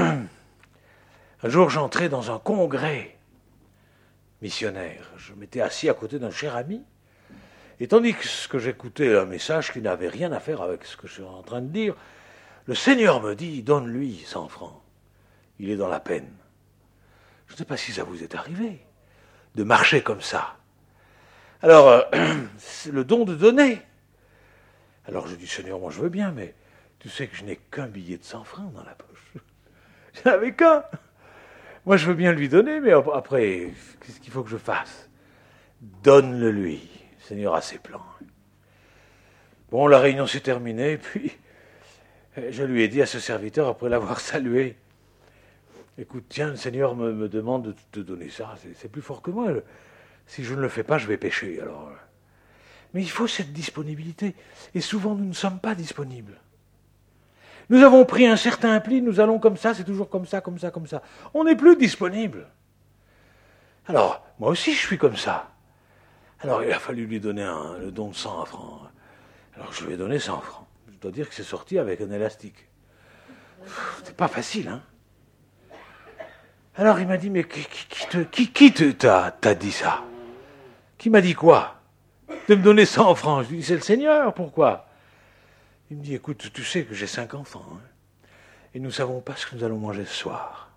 un jour, j'entrais dans un congrès missionnaire. Je m'étais assis à côté d'un cher ami, et tandis que j'écoutais un message qui n'avait rien à faire avec ce que je suis en train de dire, le Seigneur me dit, donne-lui 100 francs. Il est dans la peine. Je ne sais pas si ça vous est arrivé, de marcher comme ça. Alors, c'est le don de donner. Alors je dis, Seigneur, moi je veux bien, mais tu sais que je n'ai qu'un billet de 100 francs dans la poche. Je n'avais qu'un. Moi je veux bien lui donner, mais après, qu'est-ce qu'il faut que je fasse? Donne-le lui. Le Seigneur a ses plans. Bon, la réunion s'est terminée, puis je lui ai dit à ce serviteur, après l'avoir salué, écoute, tiens, le Seigneur me demande de te donner ça, c'est plus fort que moi. Si je ne le fais pas, je vais pécher. Alors. Mais il faut cette disponibilité. Et souvent, nous ne sommes pas disponibles. Nous avons pris un certain pli, nous allons comme ça, c'est toujours comme ça, comme ça, comme ça. On n'est plus disponible. Alors, moi aussi, je suis comme ça. Alors, il a fallu lui donner le don de 100 francs. Alors, je lui ai donné 100 francs. Je dois dire que c'est sorti avec un élastique. C'est pas facile, hein? Alors il m'a dit, mais qui t'a dit ça? Qui m'a dit quoi? De me donner 100 francs. Je lui dis, c'est le Seigneur, pourquoi? Il me dit, écoute, tu sais que j'ai 5 enfants, et nous ne savons pas ce que nous allons manger ce soir.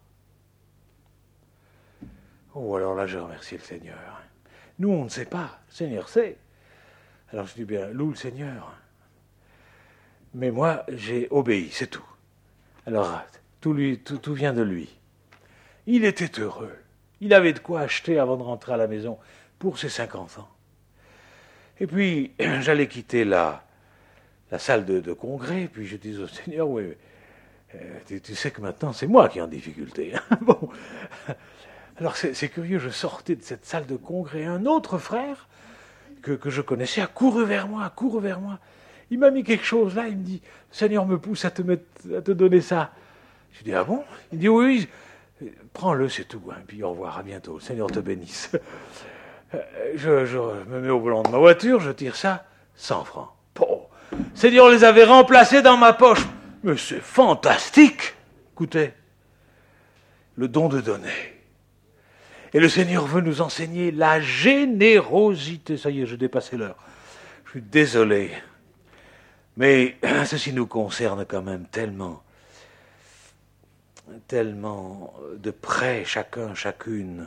Oh, alors là, je remercie le Seigneur. Nous, on ne sait pas, le Seigneur sait. Alors je dis, bien, loue le Seigneur. Mais moi, j'ai obéi, c'est tout. Alors, tout vient de lui. Il était heureux. Il avait de quoi acheter avant de rentrer à la maison pour ses 5 enfants. Et puis, j'allais quitter la salle de congrès, puis je disais au Seigneur, oui, tu sais que maintenant, c'est moi qui ai en difficulté. Bon. Alors, c'est curieux, je sortais de cette salle de congrès, un autre frère que je connaissais a couru vers moi. Il m'a mis quelque chose là, il me dit, le Seigneur me pousse à te donner ça. Je dis, ah bon? Il dit, oui, prends-le, c'est tout, puis au revoir, à bientôt, le Seigneur te bénisse. Je me mets au volant de ma voiture, je tire ça, 100 francs. Oh, Seigneur les avait remplacés dans ma poche. Mais c'est fantastique. Écoutez, le don de donner. Et le Seigneur veut nous enseigner la générosité. Ça y est, j'ai dépassé l'heure. Je suis désolé. Mais ceci nous concerne quand même tellement de près, chacun, chacune.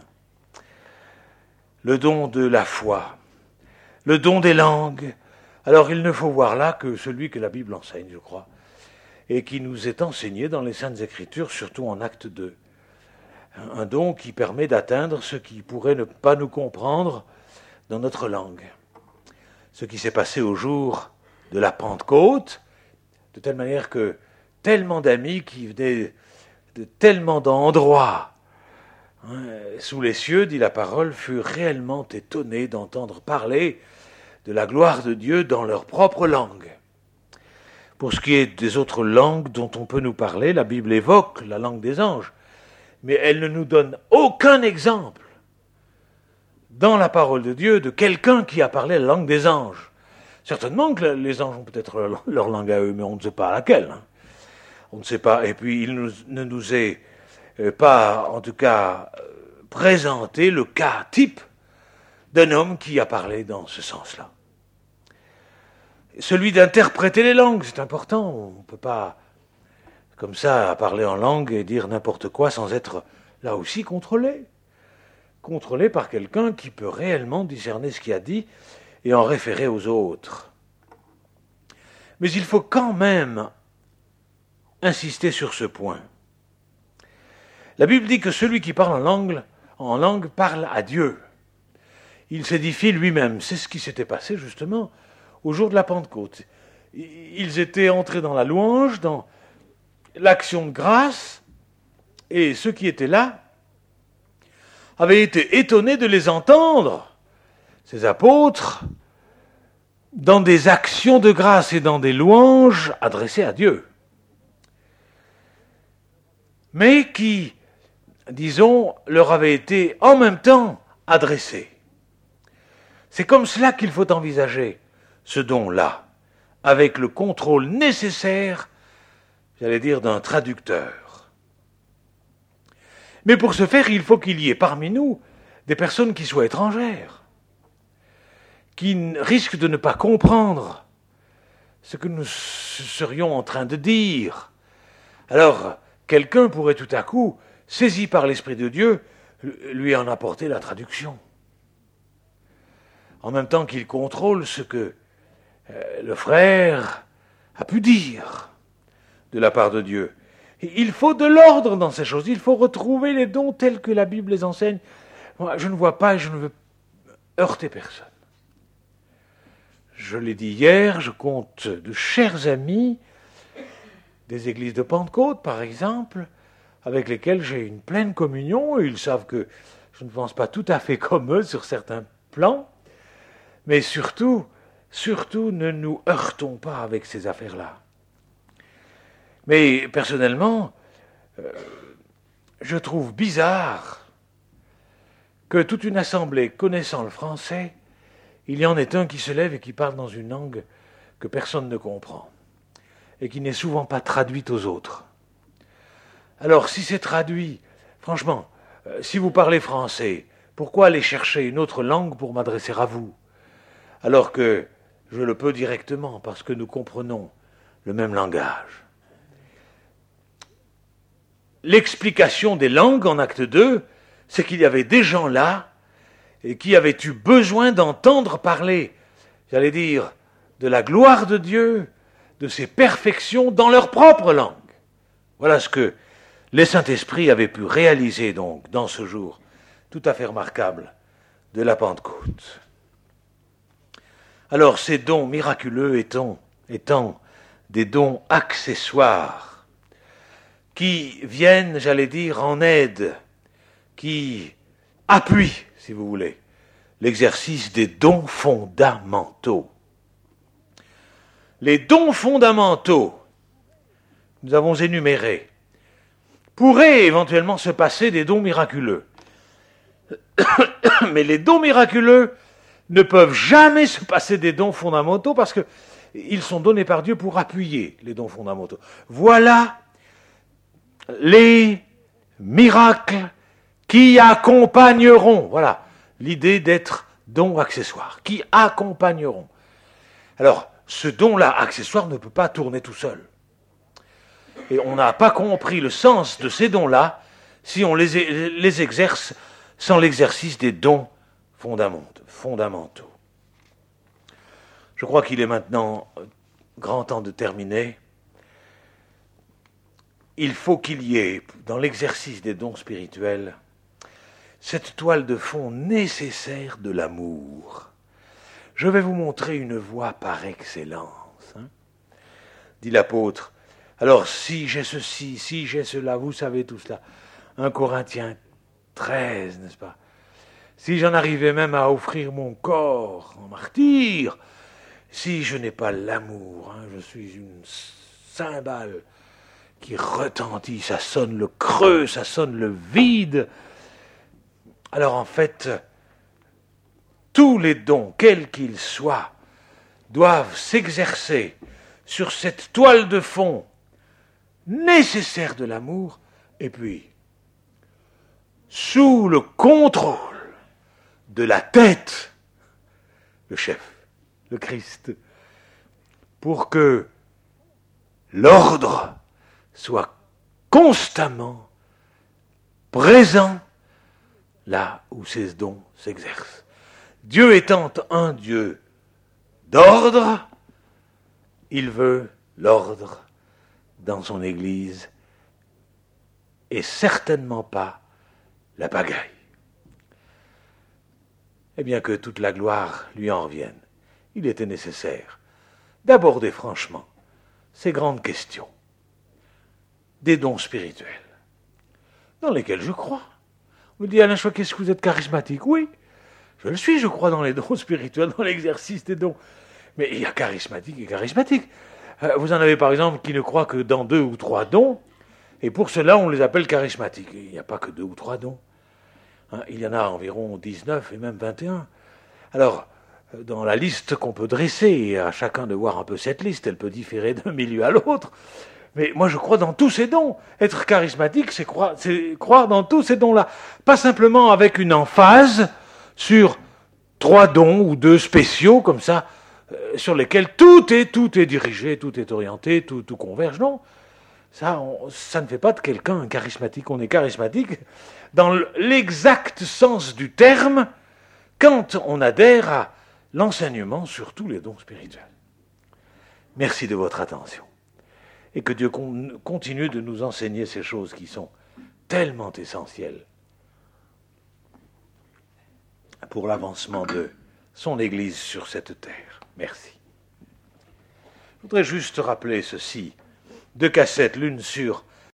Le don de la foi, le don des langues. Alors il ne faut voir là que celui que la Bible enseigne, je crois, et qui nous est enseigné dans les Saintes Écritures, surtout en Acte 2. Un don qui permet d'atteindre ce qui pourrait ne pas nous comprendre dans notre langue. Ce qui s'est passé au jour de la Pentecôte, de telle manière que tellement d'amis qui venaient de tellement d'endroits sous les cieux, dit la parole, furent réellement étonnés d'entendre parler de la gloire de Dieu dans leur propre langue. Pour ce qui est des autres langues dont on peut nous parler, la Bible évoque la langue des anges, mais elle ne nous donne aucun exemple dans la parole de Dieu de quelqu'un qui a parlé la langue des anges. Certainement que les anges ont peut-être leur langue à eux, mais on ne sait pas laquelle. On ne sait pas. Et puis, ne nous est pas, en tout cas, présenté le cas type d'un homme qui a parlé dans ce sens-là. Celui d'interpréter les langues, c'est important. On ne peut pas, comme ça, parler en langue et dire n'importe quoi sans être, là aussi, contrôlé. Contrôlé par quelqu'un qui peut réellement discerner ce qu'il a dit et en référer aux autres. Mais il faut quand même insister sur ce point. La Bible dit que celui qui parle en langue parle à Dieu. Il s'édifie lui-même. C'est ce qui s'était passé justement au jour de la Pentecôte. Ils étaient entrés dans la louange, dans l'action de grâce, et ceux qui étaient là avaient été étonnés de les entendre, ces apôtres, dans des actions de grâce et dans des louanges adressées à Dieu. Mais qui, disons, leur avaient été en même temps adressées. C'est comme cela qu'il faut envisager ce don-là, avec le contrôle nécessaire, j'allais dire, d'un traducteur. Mais pour ce faire, il faut qu'il y ait parmi nous des personnes qui soient étrangères, qui risquent de ne pas comprendre ce que nous serions en train de dire. Alors, quelqu'un pourrait tout à coup, saisi par l'Esprit de Dieu, lui en apporter la traduction. En même temps qu'il contrôle ce que le frère a pu dire de la part de Dieu. Il faut de l'ordre dans ces choses. Il faut retrouver les dons tels que la Bible les enseigne. Moi, je ne vois pas et je ne veux heurter personne. Je l'ai dit hier, je compte de chers amis des églises de Pentecôte, par exemple, avec lesquels j'ai une pleine communion. Et ils savent que je ne pense pas tout à fait comme eux sur certains plans. Mais surtout, ne nous heurtons pas avec ces affaires-là. Mais personnellement, je trouve bizarre que toute une assemblée connaissant le français, il y en ait un qui se lève et qui parle dans une langue que personne ne comprend et qui n'est souvent pas traduite aux autres. Alors, si c'est traduit, franchement, si vous parlez français, pourquoi aller chercher une autre langue pour m'adresser à vous ? Alors que je le peux directement, parce que nous comprenons le même langage. L'explication des langues en acte 2, c'est qu'il y avait des gens là et qui avaient eu besoin d'entendre parler, j'allais dire, de la gloire de Dieu, de ses perfections dans leur propre langue. Voilà ce que les Saint-Esprits avaient pu réaliser donc dans ce jour tout à fait remarquable de la Pentecôte. Alors ces dons miraculeux étant des dons accessoires qui viennent, j'allais dire, en aide, qui appuient, si vous voulez, l'exercice des dons fondamentaux. Les dons fondamentaux, nous avons énumérés, pourraient éventuellement se passer des dons miraculeux. Mais les dons miraculeux ne peuvent jamais se passer des dons fondamentaux parce qu'ils sont donnés par Dieu pour appuyer les dons fondamentaux. Voilà les miracles qui accompagneront, voilà l'idée d'être dons accessoires, qui accompagneront. Alors, ce don-là accessoire ne peut pas tourner tout seul. Et on n'a pas compris le sens de ces dons-là si on les exerce sans l'exercice des dons fondamentaux. Je crois qu'il est maintenant grand temps de terminer. Il faut qu'il y ait, dans l'exercice des dons spirituels, cette toile de fond nécessaire de l'amour. Je vais vous montrer une voie par excellence, dit l'apôtre. Alors, si j'ai ceci, si j'ai cela, vous savez tout cela. 1 Corinthiens 13, n'est-ce pas ? Si j'en arrivais même à offrir mon corps en martyr, si je n'ai pas l'amour, je suis une cymbale qui retentit, ça sonne le creux, ça sonne le vide. Alors en fait, tous les dons, quels qu'ils soient, doivent s'exercer sur cette toile de fond nécessaire de l'amour, et puis, sous le contrôle de la tête, le chef, le Christ, pour que l'ordre soit constamment présent là où ces dons s'exercent. Dieu étant un Dieu d'ordre, il veut l'ordre dans son Église et certainement pas la pagaille. Eh bien que toute la gloire lui en revienne, il était nécessaire d'aborder franchement ces grandes questions des dons spirituels, dans lesquels je crois. On me dit, Alain Choquet, est-ce que vous êtes charismatique? Oui, je le suis, je crois dans les dons spirituels, dans l'exercice des dons. Mais il y a charismatique et charismatique. Vous en avez par exemple qui ne croient que dans 2 ou 3 dons, et pour cela on les appelle charismatiques. Il n'y a pas que 2 ou 3 dons. Il y en a environ 19 et même 21. Alors, dans la liste qu'on peut dresser, et à chacun de voir un peu cette liste, elle peut différer d'un milieu à l'autre, mais moi je crois dans tous ces dons. Être charismatique, c'est croire dans tous ces dons-là. Pas simplement avec une emphase sur 3 dons ou 2 spéciaux, comme ça, sur lesquels tout est dirigé, tout est orienté, tout converge. Non, ça ne fait pas de quelqu'un un charismatique. On est charismatique dans l'exact sens du terme quand on adhère à l'enseignement sur tous les dons spirituels. Merci de votre attention. Et que Dieu continue de nous enseigner ces choses qui sont tellement essentielles pour l'avancement de son Église sur cette terre. Merci. Je voudrais juste rappeler ceci. 2 cassettes, l'une sur